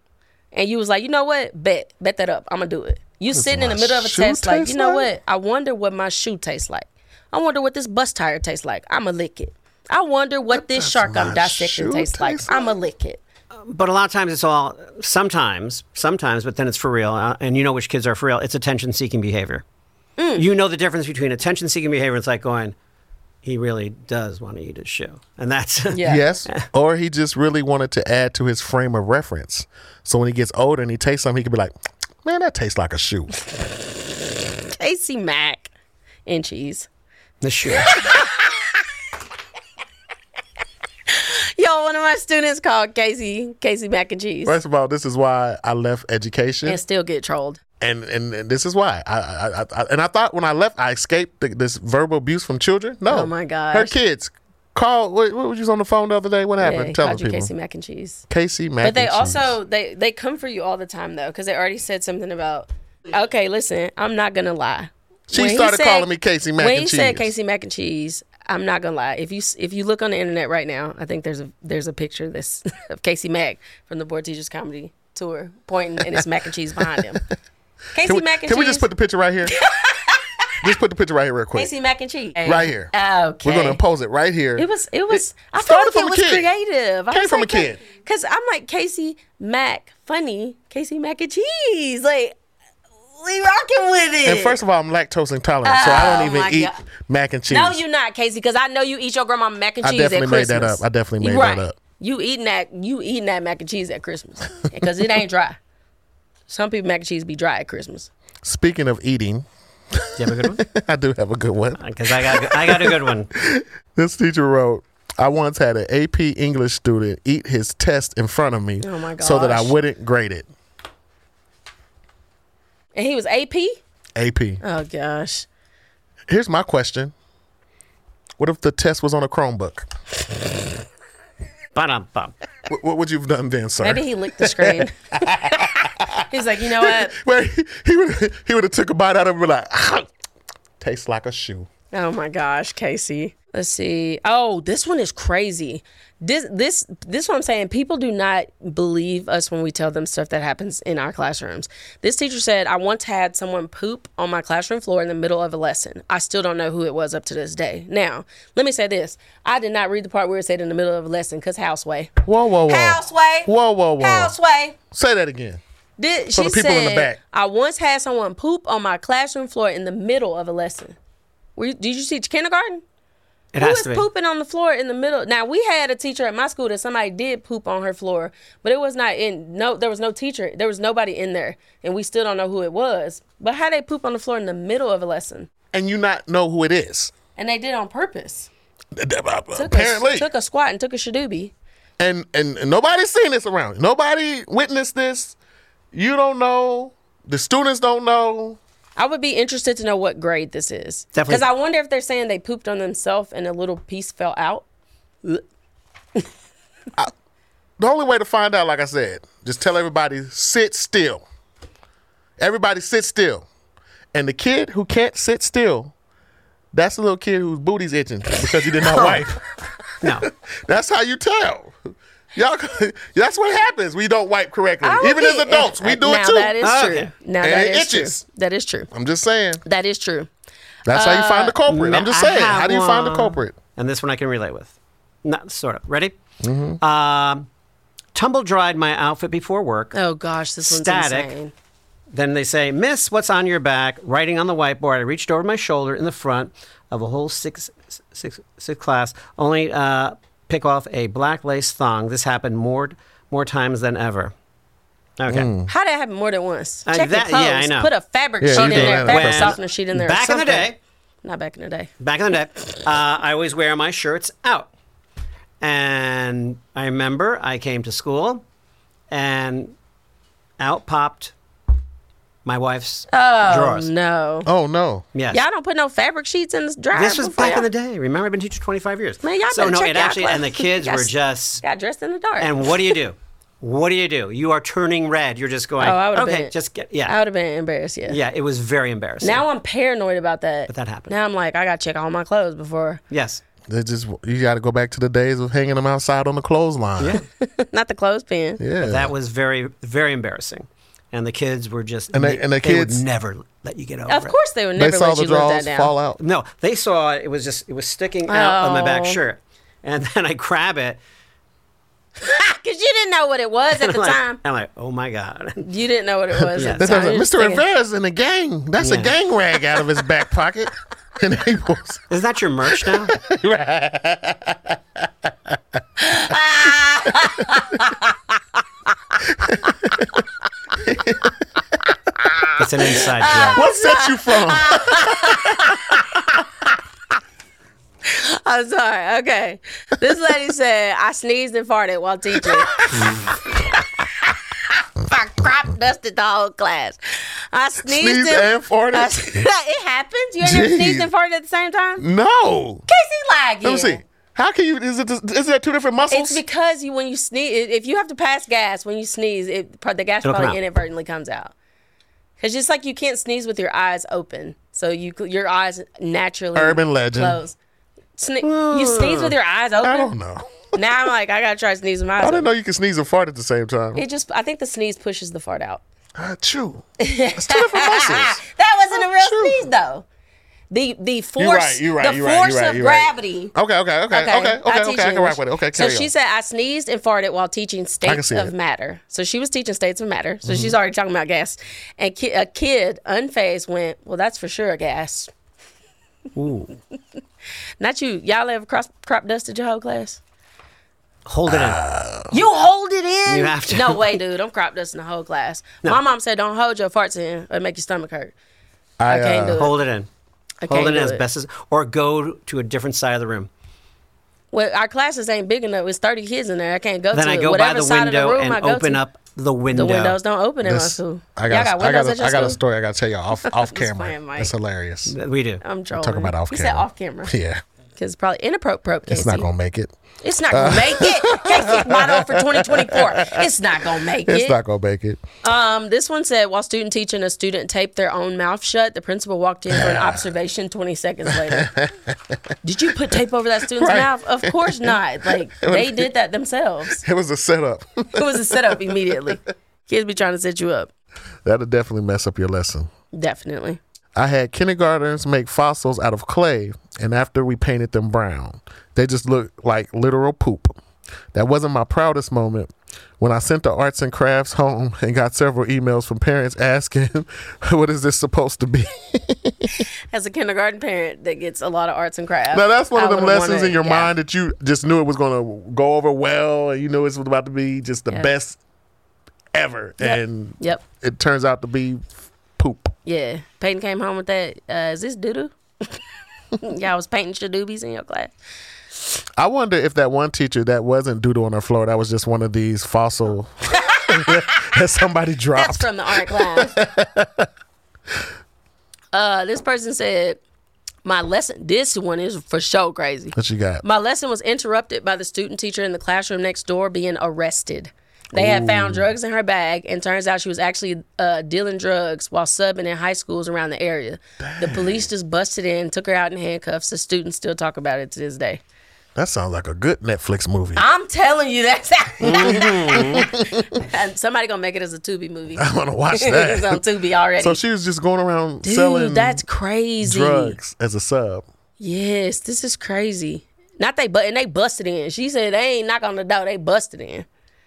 and you was like, you know what? Bet, bet that up. I'm gonna do it. You Does sitting in my the middle of a shoe test, like, taste you know like? what? I wonder what my shoe tastes like. I wonder what this bus tire tastes like. I'ma lick it. I wonder what, what this shark I'm dissecting tastes like. like. I'ma lick it. But a lot of times it's all, sometimes, sometimes, but then it's for real. Uh, and you know which kids are for real. It's attention-seeking behavior. Mm. You know the difference between attention-seeking behavior and it's like going, he really does want to eat his shoe. And that's... Yeah. Yes. Or he just really wanted to add to his frame of reference. So when he gets older and he tastes something, he could be like, man, that tastes like a shoe. Casey Mack and cheese. The shoe. Yo, one of my students called Casey Casey Mac and Cheese. First of all, this is why I left education. And still get trolled. And and, and this is why. I, I, I And I thought when I left, I escaped the, this verbal abuse from children. No. Oh, my gosh. Her kids. Call, what, what was you on the phone the other day? What happened? Yeah, Tell called the you people. Casey Mac and Cheese. Casey Mac But they and also, cheese. they, they come for you all the time, though, because they already said something about, okay, listen, I'm not going to lie. She When he started said- calling me Casey Mac when and he Cheese. said Casey Mac and Cheese, I'm not gonna lie. If you if you look on the internet right now, I think there's a there's a picture of this of Casey Mack from the Board Teachers Comedy Tour pointing and it's mac and cheese behind him. Casey Can we, Mac and can Cheese. we just put the picture right here? Just put the picture right here real quick. Casey Mac and Cheese Right here. Okay. We're going to impose it right here. It was it was. It I started felt from like a it was kid. creative. I Came was from a like, kid. Because I'm like Casey Mac, funny Casey Mac and Cheese, like. We rocking with it. And first of all, I'm lactose intolerant, so I Oh, don't even my eat God. mac and cheese. No, you're not, Casey, because I know you eat your grandma mac and I cheese at definitely made Christmas. that up. I definitely made right. that up. You eating that? You eating that mac and cheese at Christmas because it ain't dry. Some people mac and cheese be dry at Christmas. Speaking of eating, Do you have a good one? I do have a good one. Because I got, I got a good one. This teacher wrote, I once had an A P English student eat his test in front of me Oh my so that I gosh. wouldn't grade it. And he was A P? A P. Oh, gosh. Here's my question. What if the test was on a Chromebook? Ba-dum-bum. What, what would you have done then, sir? Maybe he licked the screen. He's like, you know what? Where he, he would he would have took a bite out of it and be like, tastes like a shoe. Oh, my gosh, Casey. Let's see. Oh, this one is crazy. This, this, this what I'm saying. People do not believe us when we tell them stuff that happens in our classrooms. This teacher said, I once had someone poop on my classroom floor in the middle of a lesson. I still don't know who it was up to this day. Now, let me say this. I did not read the part where it said in the middle of a lesson because houseway. Whoa, whoa, whoa. Houseway. Whoa, whoa, whoa. Houseway. Say that again. Did, For she the people said, in the back. I once had someone poop on my classroom floor in the middle of a lesson. Were you, did you teach kindergarten? It Who has is to be. pooping on the floor in the middle? Now we had a teacher at my school that somebody did poop on her floor, but it was not in no. There was no teacher. There was nobody in there, and we still don't know who it was. But how they poop on the floor in the middle of a lesson, And you not know who it is. and they did on purpose. Took Apparently. a, took a squat and took a shadoobie. and, and and nobody's seen this around. Nobody witnessed this. You don't know. The students don't know. I would be interested to know what grade this is, Definitely. because I wonder if they're saying they pooped on themselves and a little piece fell out. The only way to find out, like I said, just tell everybody, sit still. Everybody sit still. And the kid who can't sit still, that's the little kid whose booty's itching because he did not wipe. No. That's how you tell. Y'all, that's what happens when you don't wipe correctly. I would Even as be- adults, we do now it too. That is Oh, true. okay. Now And that it is itches. true. That is true. I'm just saying. That is true. That's how you find the culprit. I'm just I saying. have How do you find the one. culprit? And this one I can relate with. Not sort of. Ready? Mm-hmm. Um, tumble dried my outfit before work. Oh gosh, this one's Static. insane. Then they say, Miss, what's on your back? Writing on the whiteboard. I reached over my shoulder in the front of a whole six, six, six class. Only uh, pick off a black lace thong. This happened more more times than ever. Okay. How did that happen more than once? Uh, Check that- your clothes. yeah, I know. Put a fabric Yeah, sheet you in do there, that. fabric When- softener sheet in there. or Back in the something. day, Not back in the day. back in the day, uh, I always wear my shirts out. And I remember I came to school and out popped my wife's Oh drawers. no. Oh, no. Yes. Y'all don't put no fabric sheets in the dryer. This was before back in y'all- the day. Remember, I've been teaching twenty-five years. Man, y'all so better no, check it y'all actually, and the clothes. kids Y'all were s- just. Got dressed in the dark. And what do you do? What do you do? You are turning red. You're just going. Oh, I would've okay, been- just get I yeah, would have been embarrassed. Yeah. yeah. It was very embarrassing. Now I'm paranoid about that. But that happened. Now I'm like, I gotta check all my clothes before. yes, They just you got to go back to the days of hanging them outside on the clothesline. Yeah. Not the clothespin. Yeah. That was very, very embarrassing. And the kids were just, And they- and the they kids- would never let you get over Of it. course, they would They never saw let the you live that draws down. fall out. No, they saw it. It was just, it was sticking out of my back Oh. shirt. And then I grab it. Because you didn't know what it was at and the I'm like, time. I'm like, oh my God. You didn't know what it was Yeah. at the That's time. like, You're just Mister thinking, Rivera's in a gang. That's a Yeah. gang rag out of his back pocket. And he was, Is that your merch now? It's an inside joke. what set you from? I'm sorry. Okay. This lady said, I sneezed and farted while teaching. I crop dusted the whole class. I sneezed, Sneezed and, and farted? I- it happens? You ain't never Jeez. sneezed and farted at the same time? No. Casey lied Let me see. How can you? Is it? Is that two different muscles? It's because you when you sneeze, if you have to pass gas when you sneeze, it, the gas It'll come probably out. inadvertently comes out. Because just like you can't sneeze with your eyes open, so you your eyes naturally Urban legend. close. Sne- you sneeze with your eyes open. I don't know. Now I'm like I gotta try to sneeze with my eyes I open. didn't know you could sneeze and fart at the same time. It just I think the sneeze pushes the fart out. Ah, true. It's two different muscles. That wasn't a real True. sneeze though. The the force You're right, you're right, the you're right, force you're right, of you're right. gravity. Okay, okay, okay, okay, okay, I okay. teach I can English. rock with it. Okay, So carry she on. said I sneezed and farted while teaching can states see of it. matter. So she was teaching states of matter. So Mm-hmm. she's already talking about gas. And ki- a kid, unfazed, went, "Well, that's for sure a gas." Ooh. Not you. Y'all ever cross, crop dusted your whole class? Hold it in. You hold it in. You have to. No way, dude. I'm crop dusting the whole class. My mom said, "Don't hold your farts in; it'll make your stomach hurt." I, can't uh, do it. Hold it in. I Hold can't it in do as it. best as, or go to a different side of the room. Well, our classes ain't big enough. It's thirty kids in there. I can't go Then to I it. go by Whatever the side of the window room and I go open to. up the window. The windows don't open in my This- school. I got, Y'all got I got, windows at a, your I got a school? story I got to tell you off off Just camera. playing, Mike. It's hilarious. We do. I'm trolling. Talking about off He camera. said off camera. Yeah, Because probably inappropriate. it's not gonna make it. It's not gonna make it. Casey's motto for twenty twenty-four. It's not gonna make It's it. not gonna make it. Um, this one said, while student teaching, a student taped their own mouth shut. The principal walked in for an observation twenty seconds later. Did you put tape over that student's Right. mouth? Of course not. Like, they did that themselves. It was a setup. It was a setup immediately. Kids be trying to set you up. That'll definitely mess up your lesson. Definitely. I had kindergartners make fossils out of clay, and after we painted them brown, they just looked like literal poop. That wasn't my proudest moment. When I sent the arts and crafts home and got several emails from parents asking, what is this supposed to be? As a kindergarten parent that gets a lot of arts and crafts. Now, that's one I of them would've lessons wanted- in your yeah. mind that you just knew it was going to go over well, and you knew it was about to be just the Yeah. best ever. Yep. And Yep. it turns out to be poop. Yeah. Peyton came home with that. Uh, is this doo-doo? Y'all was painting shadoobies in your class. I wonder if that one teacher that wasn't doodle on her floor, that was just one of these fossil that somebody That's dropped. from the art class. uh, this person said, my lesson, this one is for sure crazy. What you got? My lesson was interrupted by the student teacher in the classroom next door being arrested. They had found drugs in her bag, and turns out she was actually uh, dealing drugs while subbing in high schools around the area. The police just busted in, took her out in handcuffs. The students still talk about it to this day. That sounds like a good Netflix movie. I'm telling you, that's and somebody gonna make it as a Tubi movie. I want to watch It's on that. Tubi already. So she was just going around Dude, selling that's crazy. drugs as a sub. Yes, this is crazy. Not they, but and they busted in. She said they ain't knock on the door. They busted in.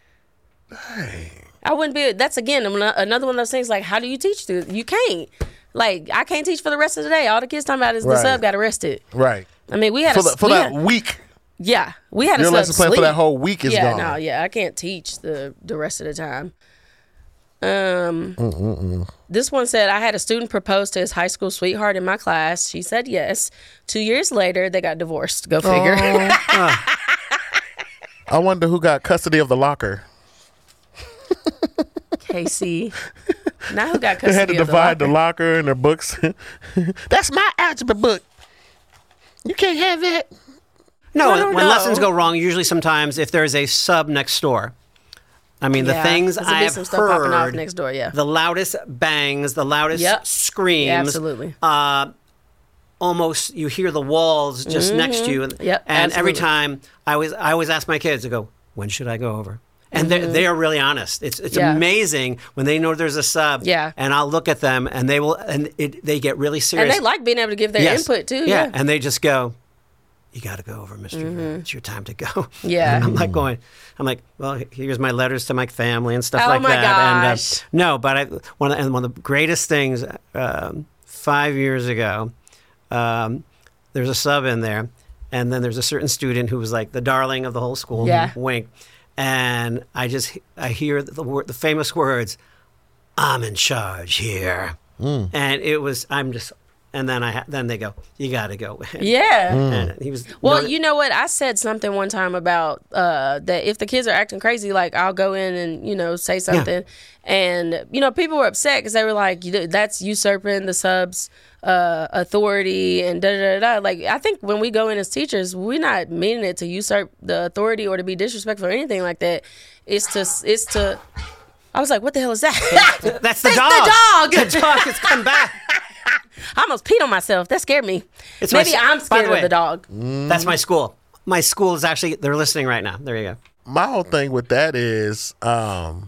I wouldn't be. That's again another one of those things. Like, how do you teach this? You can't. Like, I can't teach for the rest of the day. All the kids talking about is the Right. sub got arrested. Right. I mean, we had For, a the, for we that had- week, yeah, we had a your sub lesson plan for sleep. that whole week is yeah, gone. no, yeah, I can't teach the the rest of the time. Um, Mm-mm-mm. This one said, I had a student propose to his high school sweetheart in my class. She said yes. Two years later, they got divorced. Go figure. I wonder who got custody of the locker. Casey. Now who got They custody had to of the divide the locker? locker and their books. That's my algebra book. You can't have that. No, I don't when know. lessons go wrong, usually sometimes if there's a sub next door, I mean, the Yeah, things there's a bit I've some stuff popping off heard, next door, yeah. the loudest bangs, the loudest Yep. screams. Yeah, absolutely. Uh, almost you hear the walls just Mm-hmm. next to you. And, Yep, and every absolutely. time I always I always ask my kids to go, when should I go over? And they they are really honest. It's it's Mm-hmm. Yeah. amazing when they know there's a sub. Yeah. And I'll look at them and they will and it, they get really serious. And they like being able to give their Yes. input too. Yeah. Yeah. And they just go, you got to go over, mister It's your time to go. Mm-hmm. Yeah. I'm like going, I'm like, well, here's my letters to my family and stuff Oh like my that. And, gosh. uh, no, but I, one of, the, and one of the greatest things um, five years ago, um, there's a sub in there, and then there's a certain student who was like the darling of the whole school. Yeah. Wink. And I just, I hear the, word, the famous words, I'm in charge here. And it was, I'm just, and then I, ha- then they go, you got to go. Yeah. And he was Well, no- you know what? I said something one time about uh, that if the kids are acting crazy, like I'll go in and, you know, say something. And, you know, people were upset because they were like, "You- that's usurping the sub's uh, authority and da da da da. Like, I think when we go in as teachers, we're not meaning it to usurp the authority or to be disrespectful or anything like that. It's to, it's to, I was like, what the hell is that? That's the That's dog. the dog. The dog has come back. I almost peed on myself. That scared me. It's my Maybe s- I'm by scared the of way- the dog. That's my school. My school is actually, they're listening right now. There you go. My whole thing with that is, um,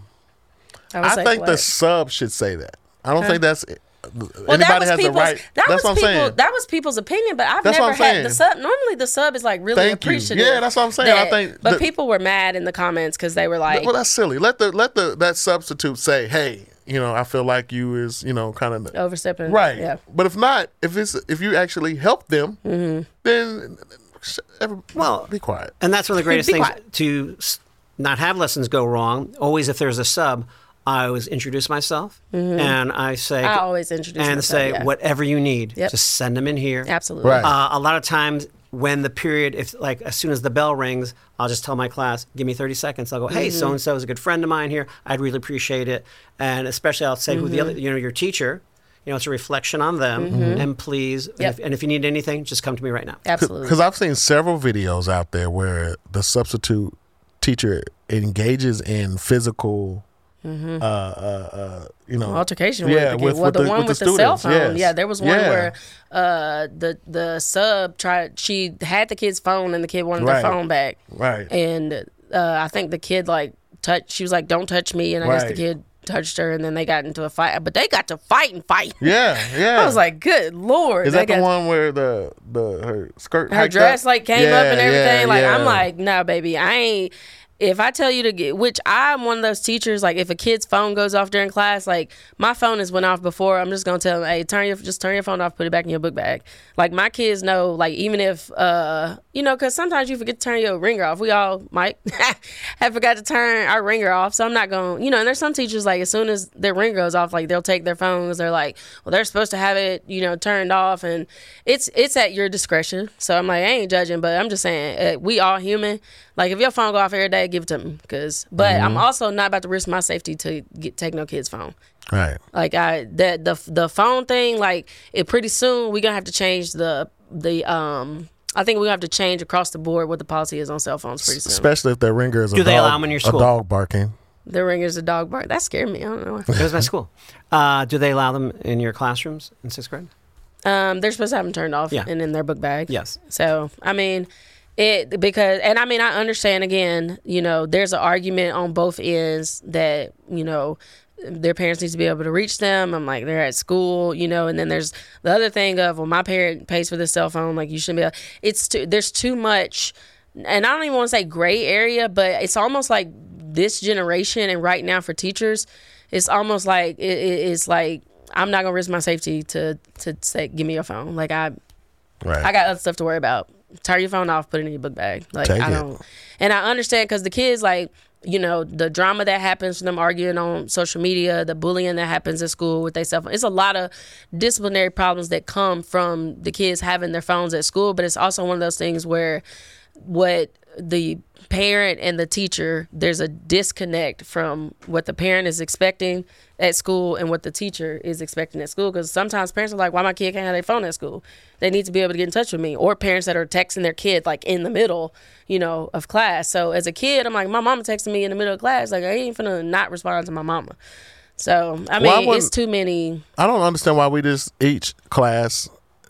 I, was I like, think the what? sub should say that. I don't think that's Well, anybody that was has the people's, right. That that's was what I'm people, saying. That was people's opinion, but I've That's never what I'm had the saying. sub. Normally, the sub is like really Thank you. appreciative. Yeah, that's what I'm saying. I that- think but the- people were mad in the comments because they were like, Well, that's silly. Let the let the that substitute say, "Hey, you know, I feel like you is, you know, kind of overstepping. right." Yeah. But if not, if it's if you actually help them, Mm-hmm. then sh- every, Well, be quiet. And that's one of the greatest Be things quiet. to s- not have lessons go wrong. Always, if there's a sub, I always introduce myself and I say, Mm-hmm. I always introduce and myself, say, yeah. whatever you need, Yep. just send them in here. Absolutely. Right. Uh, a lot of times when the period, if like as soon as the bell rings, I'll just tell my class, give me thirty seconds. I'll go, Mm-hmm. hey, so and so is a good friend of mine here. I'd really appreciate it. And especially I'll say who the Mm-hmm. other, you know, your teacher. You know, it's a reflection on them. And please, and, Yep. if, and if you need anything, just come to me right now. Absolutely. Because I've seen several videos out there where the substitute teacher engages in physical, uh, uh, uh, you know, Altercation. Yeah, with the, with, kid. well, with the, the, one with with the, the, cell students. phone. Yes. Yeah, there was one Yeah. where uh, the the sub tried. She had the kid's phone, and the kid wanted Right. their phone back. Right. And uh, I think the kid like touched. She was like, "Don't touch me," and I guess the Right. kid touched her, and then they got into a fight. But they got to fight and fight. Yeah, yeah. I was like, "Good lord!" is They that the got- one where the the her skirt, her hiked dress up? like came Yeah, up and everything. yeah, like yeah. I'm like, no, baby, I ain't. If I tell you to get, which I'm one of those teachers, like if a kid's phone goes off during class, like my phone has went off before, I'm just gonna tell them, hey, turn your just turn your phone off, put it back in your book bag. Like my kids know, like even if uh you know, because sometimes you forget to turn your ringer off. We all might have forgot to turn our ringer off, so I'm not going, you know. And there's some teachers like as soon as their ringer goes off, like they'll take their phones. They're like, well, they're supposed to have it, you know, turned off, and it's it's at your discretion. So I'm like, I ain't judging, but I'm just saying uh, we all human. Like if your phone go off every day, give it to me, cause. But I'm also not about to risk my safety to get take no kid's phone. Right. Like I that the the phone thing, like it pretty soon we gonna have to change the the um. I think we have to change across the board what the policy is on cell phones pretty soon. Especially if their ringer is a Do they dog, allow 'em in your a school? dog barking. The ringer's a dog bark. That scared me. I don't know. It was my school. Uh, do they allow them in your classrooms in sixth grade? Um, they're supposed to have them turned off Yeah. and in their book bag. Yes. So I mean, it because and I mean I understand again. You know, there's an argument on both ends that you know their parents need to be able to reach them. I'm like they're at school, you know, and then there's the other thing of well, my parent pays for the cell phone. Like you shouldn't be. Able, it's too, there's too much, and I don't even want to say gray area, but it's almost like this generation and right now for teachers, it's almost like it, it, it's like I'm not gonna risk my safety to to say give me your phone. Like I Right. I got other stuff to worry about. Turn your phone off, put it in your book bag. Like Take I it. don't, and I understand because the kids, like you know, the drama that happens from them arguing on social media, the bullying that happens at school with their cell phone. It's a lot of disciplinary problems that come from the kids having their phones at school. But it's also one of those things where what the parent and the teacher, there's a disconnect from what the parent is expecting at school and what the teacher is expecting at school. Because sometimes parents are like, why my kid can't have their phone at school? They need to be able to get in touch with me. Or parents that are texting their kid like in the middle, you know, of class. So as a kid, I'm like, my mama texting me in the middle of class. Like I ain't finna not respond to my mama. So, I mean, Well, I it's wouldn't- too many. I don't understand why we just each class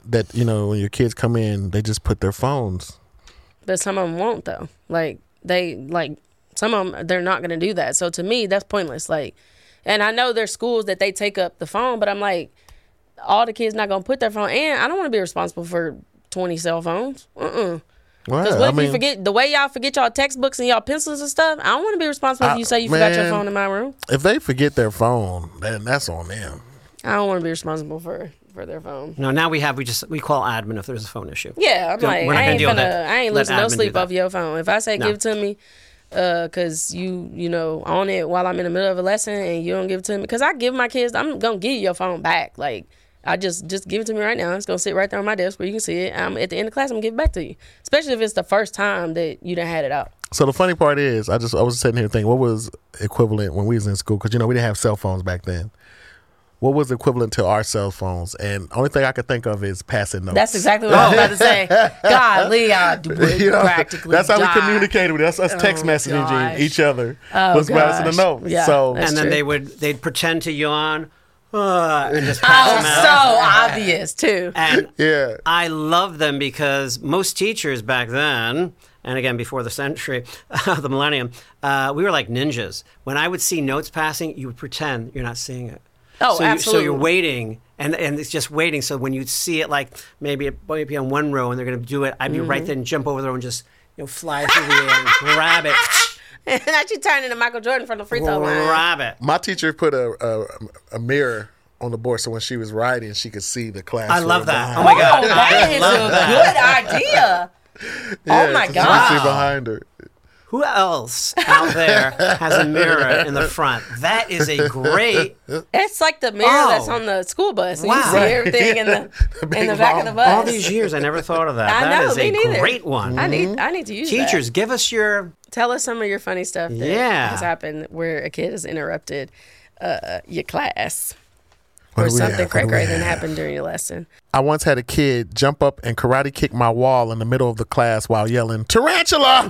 that you know when your kids come in, they just put their phones. But some of them won't though. Like they like some of them, they're not going to do that. So to me, that's pointless. Like, and I know there's schools that they take up the phone, but I'm like, all the kids not going to put their phone. And I don't want to be responsible for twenty cell phones. Uh-uh. Because Well, what I if mean, you forget, the way y'all forget y'all textbooks and y'all pencils and stuff, I don't want to be responsible if you say you forgot your man. phone in my room. if they forget their phone, then that's on them. I don't want to be responsible for, for their phone. No, now we have we just we call admin if there's a phone issue. Yeah, I'm Don't- like, we're not I gonna ain't deal with gonna, it. I ain't Let losing no admin do sleep that. off your phone. If I say No. give it to me, uh, cause you, you know, on it while I'm in the middle of a lesson and you don't give it to me, cause I give my kids, I'm gonna give you your phone back. Like, I just, just give it to me right now. It's gonna sit right there on my desk where you can see it. I'm at the end of class, I'm gonna give it back to you. Especially if it's the first time that you done had it out. So the funny part is, I just I was sitting here thinking, what was equivalent when we was in school? Because you know we didn't have cell phones back then. What was equivalent to our cell phones? And only thing I could think of is passing notes. That's exactly what I was about to say. Golly, I would You know, practically that's how die. we communicated with us. Us text Oh, messaging gosh. each other Oh, was passing gosh. the notes. Yeah, so that's And then true. they would they'd pretend to yawn uh, and just pass Oh, them so out. obvious too. And yeah, I love them because most teachers back then, and again before the century, the millennium, uh, we were like ninjas. When I would see notes passing, you would pretend you're not seeing it. Oh, so you, absolutely. So you're waiting, and and it's just waiting. So when you see it, like maybe it might be on one row, and they're going to do it, I'd be Mm-hmm. right there and jump over there and just you know fly through the air and grab it, And that you turn into Michael Jordan from the free throw line. grab it. my teacher put a, a a mirror on the board so when she was writing, she could see the class. I love that. behind. Oh my god, Oh, that I is love a that. good idea. Yeah, oh my so she God. could see behind her. Who else out there has a mirror in the front? That is a great. It's like the mirror Oh. that's on the school bus. And Wow. You see Right. everything in the, The big in the back of the long- bus. All these years, I never thought of that. I That know, is me a neither. great one. I need I need to use that. Teachers, give us your. Tell us some of your funny stuff that Yeah. has happened where a kid has interrupted uh, your class. What Or do we something have? What do we cray-cray than have? happened during your lesson. I once had a kid jump up and karate kick my wall in the middle of the class while yelling, "Tarantula!"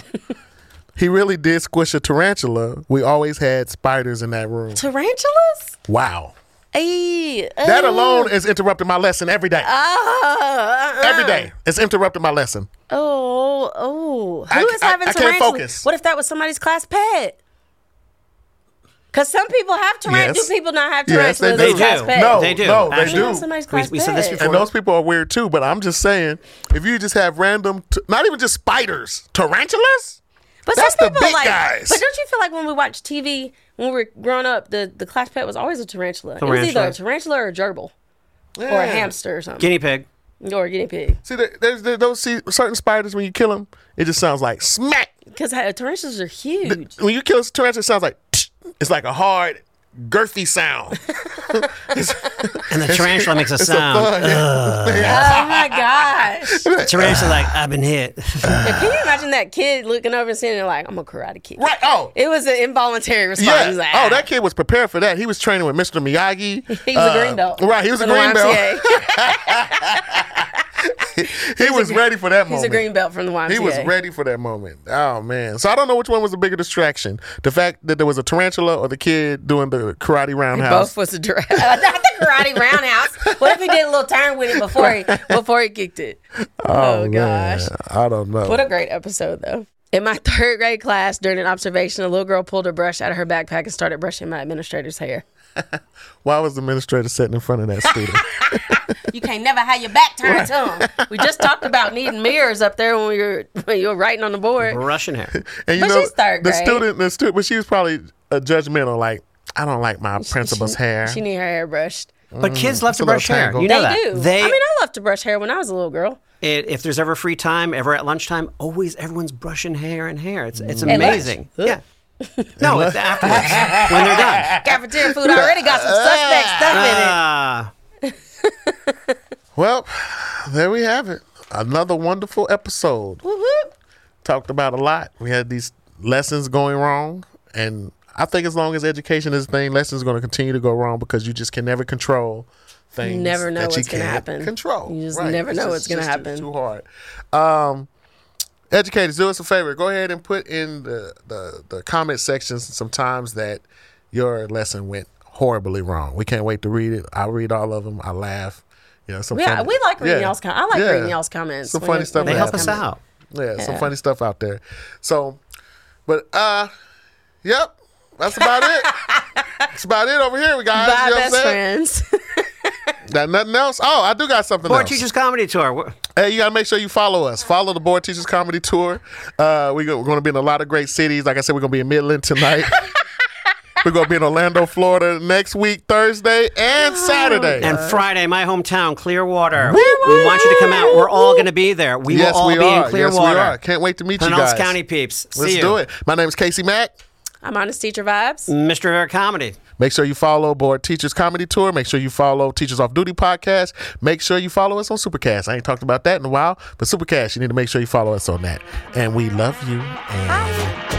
He really did squish a tarantula. We always had spiders in that room. Tarantulas? Wow. Ay, uh, That alone is interrupting my lesson every day. uh, Every day. It's interrupting my lesson. Oh, oh. Who I- is I- having I can't tarantulas? focus. What if that was somebody's class pet? Because some people have tarantulas. Yes. Do people not have Yes, tarantulas they as do. class pets? No, They do. no, they Actually, do. That's somebody's We, class we said this pet. before. And those people are weird too, but I'm just saying, if you just have random, t- not even just spiders, tarantulas? But That's some the people big like, guys. But don't you feel like when we watch T V, when we were growing up, the, the class pet was always a tarantula. It was either Tarantula. a tarantula or a gerbil. Or a Yeah. hamster or something. Guinea pig. Or a guinea pig. See, there, there's there, those see, certain spiders, when you kill them, it just sounds like smack. Because tarantulas are huge. When you kill a tarantula, it sounds like, tsh. It's like a hard, girthy sound. And the tarantula makes a It's a sound. thud. Oh my gosh. Tarantula's like, I've been hit. Can you imagine that kid looking over and seeing it like, I'm a karate kid? Right, oh. It was an involuntary response. Yeah. He was like, Oh, "Ah." that kid was prepared for that. He was training with Mister Miyagi. He was a green belt. Right, he was a for the green belt. Y M C A. He was a- ready for that He's moment. a green belt from the Y M C A. He was ready for that moment. Oh man! So I don't know which one was the bigger distraction: the fact that there was a tarantula or the kid doing the karate roundhouse. Both was a direct. Not the karate roundhouse. What if he did a little turn with it before he before he kicked it? Oh, gosh. man. I don't know. What a great episode, though. In my third grade class, during an observation, a little girl pulled her brush out of her backpack and started brushing my administrator's hair. Why was the administrator sitting in front of that student? You can't never have your back turned to him. We just talked about needing mirrors up there when we were when you were writing on the board. Russian hair. And you But know, she's third the grade. student, the student, but she was probably a judgmental. Like, I don't like my principal's hair. She need her hair brushed. But kids love to a little brush hair. tangle. You know They that. do. They, I mean, I loved to brush hair when I was a little girl. it, if there's ever free time, ever at lunchtime, always everyone's brushing hair and hair. It's it's lunch. amazing. Yeah. No, it's afterwards when they're done. Cafeteria food already got some suspect stuff in it. Ah, Well, there we have it. Another wonderful episode. Whoop, whoop. Talked about a lot. We had these lessons going wrong, and I think as long as education is a thing, lessons are going to continue to go wrong because you just can never control things. Never know that you what's gonna can't happen. Control. You just Right. never It's know just- what's gonna just too- happen. Too hard. Um, educators, do us a favor. Go ahead and put in the the, the comment sections some times that your lesson went horribly wrong. We can't wait to read it. I'll read all of them. I laugh. Yeah, some Yeah, funny, we like reading yeah. y'all's com- I like Yeah. reading y'all's comments. Some when funny it- stuff when They y'all help us comment. out. Yeah, some Yeah. funny stuff out there. So, but uh, yep, that's about it. That's about it over here, guys. Bye, You know what I'm best saying? friends. Got nothing else? Oh, I do got something Board else. Teachers Comedy Tour. Hey, you got to make sure you follow us. Follow the Board Teachers Comedy Tour. Uh, we go, we're going to be in a lot of great cities. Like I said, we're going to be in Midland tonight. We're going to be in Orlando, Florida next week, Thursday and Saturday. And Friday, my hometown, Clearwater. We want you to come out. We're all going to be there. We yes, will all we be are. in Clearwater. Yes, we are. Can't wait to meet you Pinellas guys. County peeps. See Let's you. do it. My name is Casey Mack. I'm Honest Teacher Vibes. Mister Rivera Comedy. Make sure you follow Board Teachers Comedy Tour. Make sure you follow Teachers Off Duty Podcast. Make sure you follow us on Supercast. I ain't talked about that in a while, but Supercast, you need to make sure you follow us on that. And we love you. And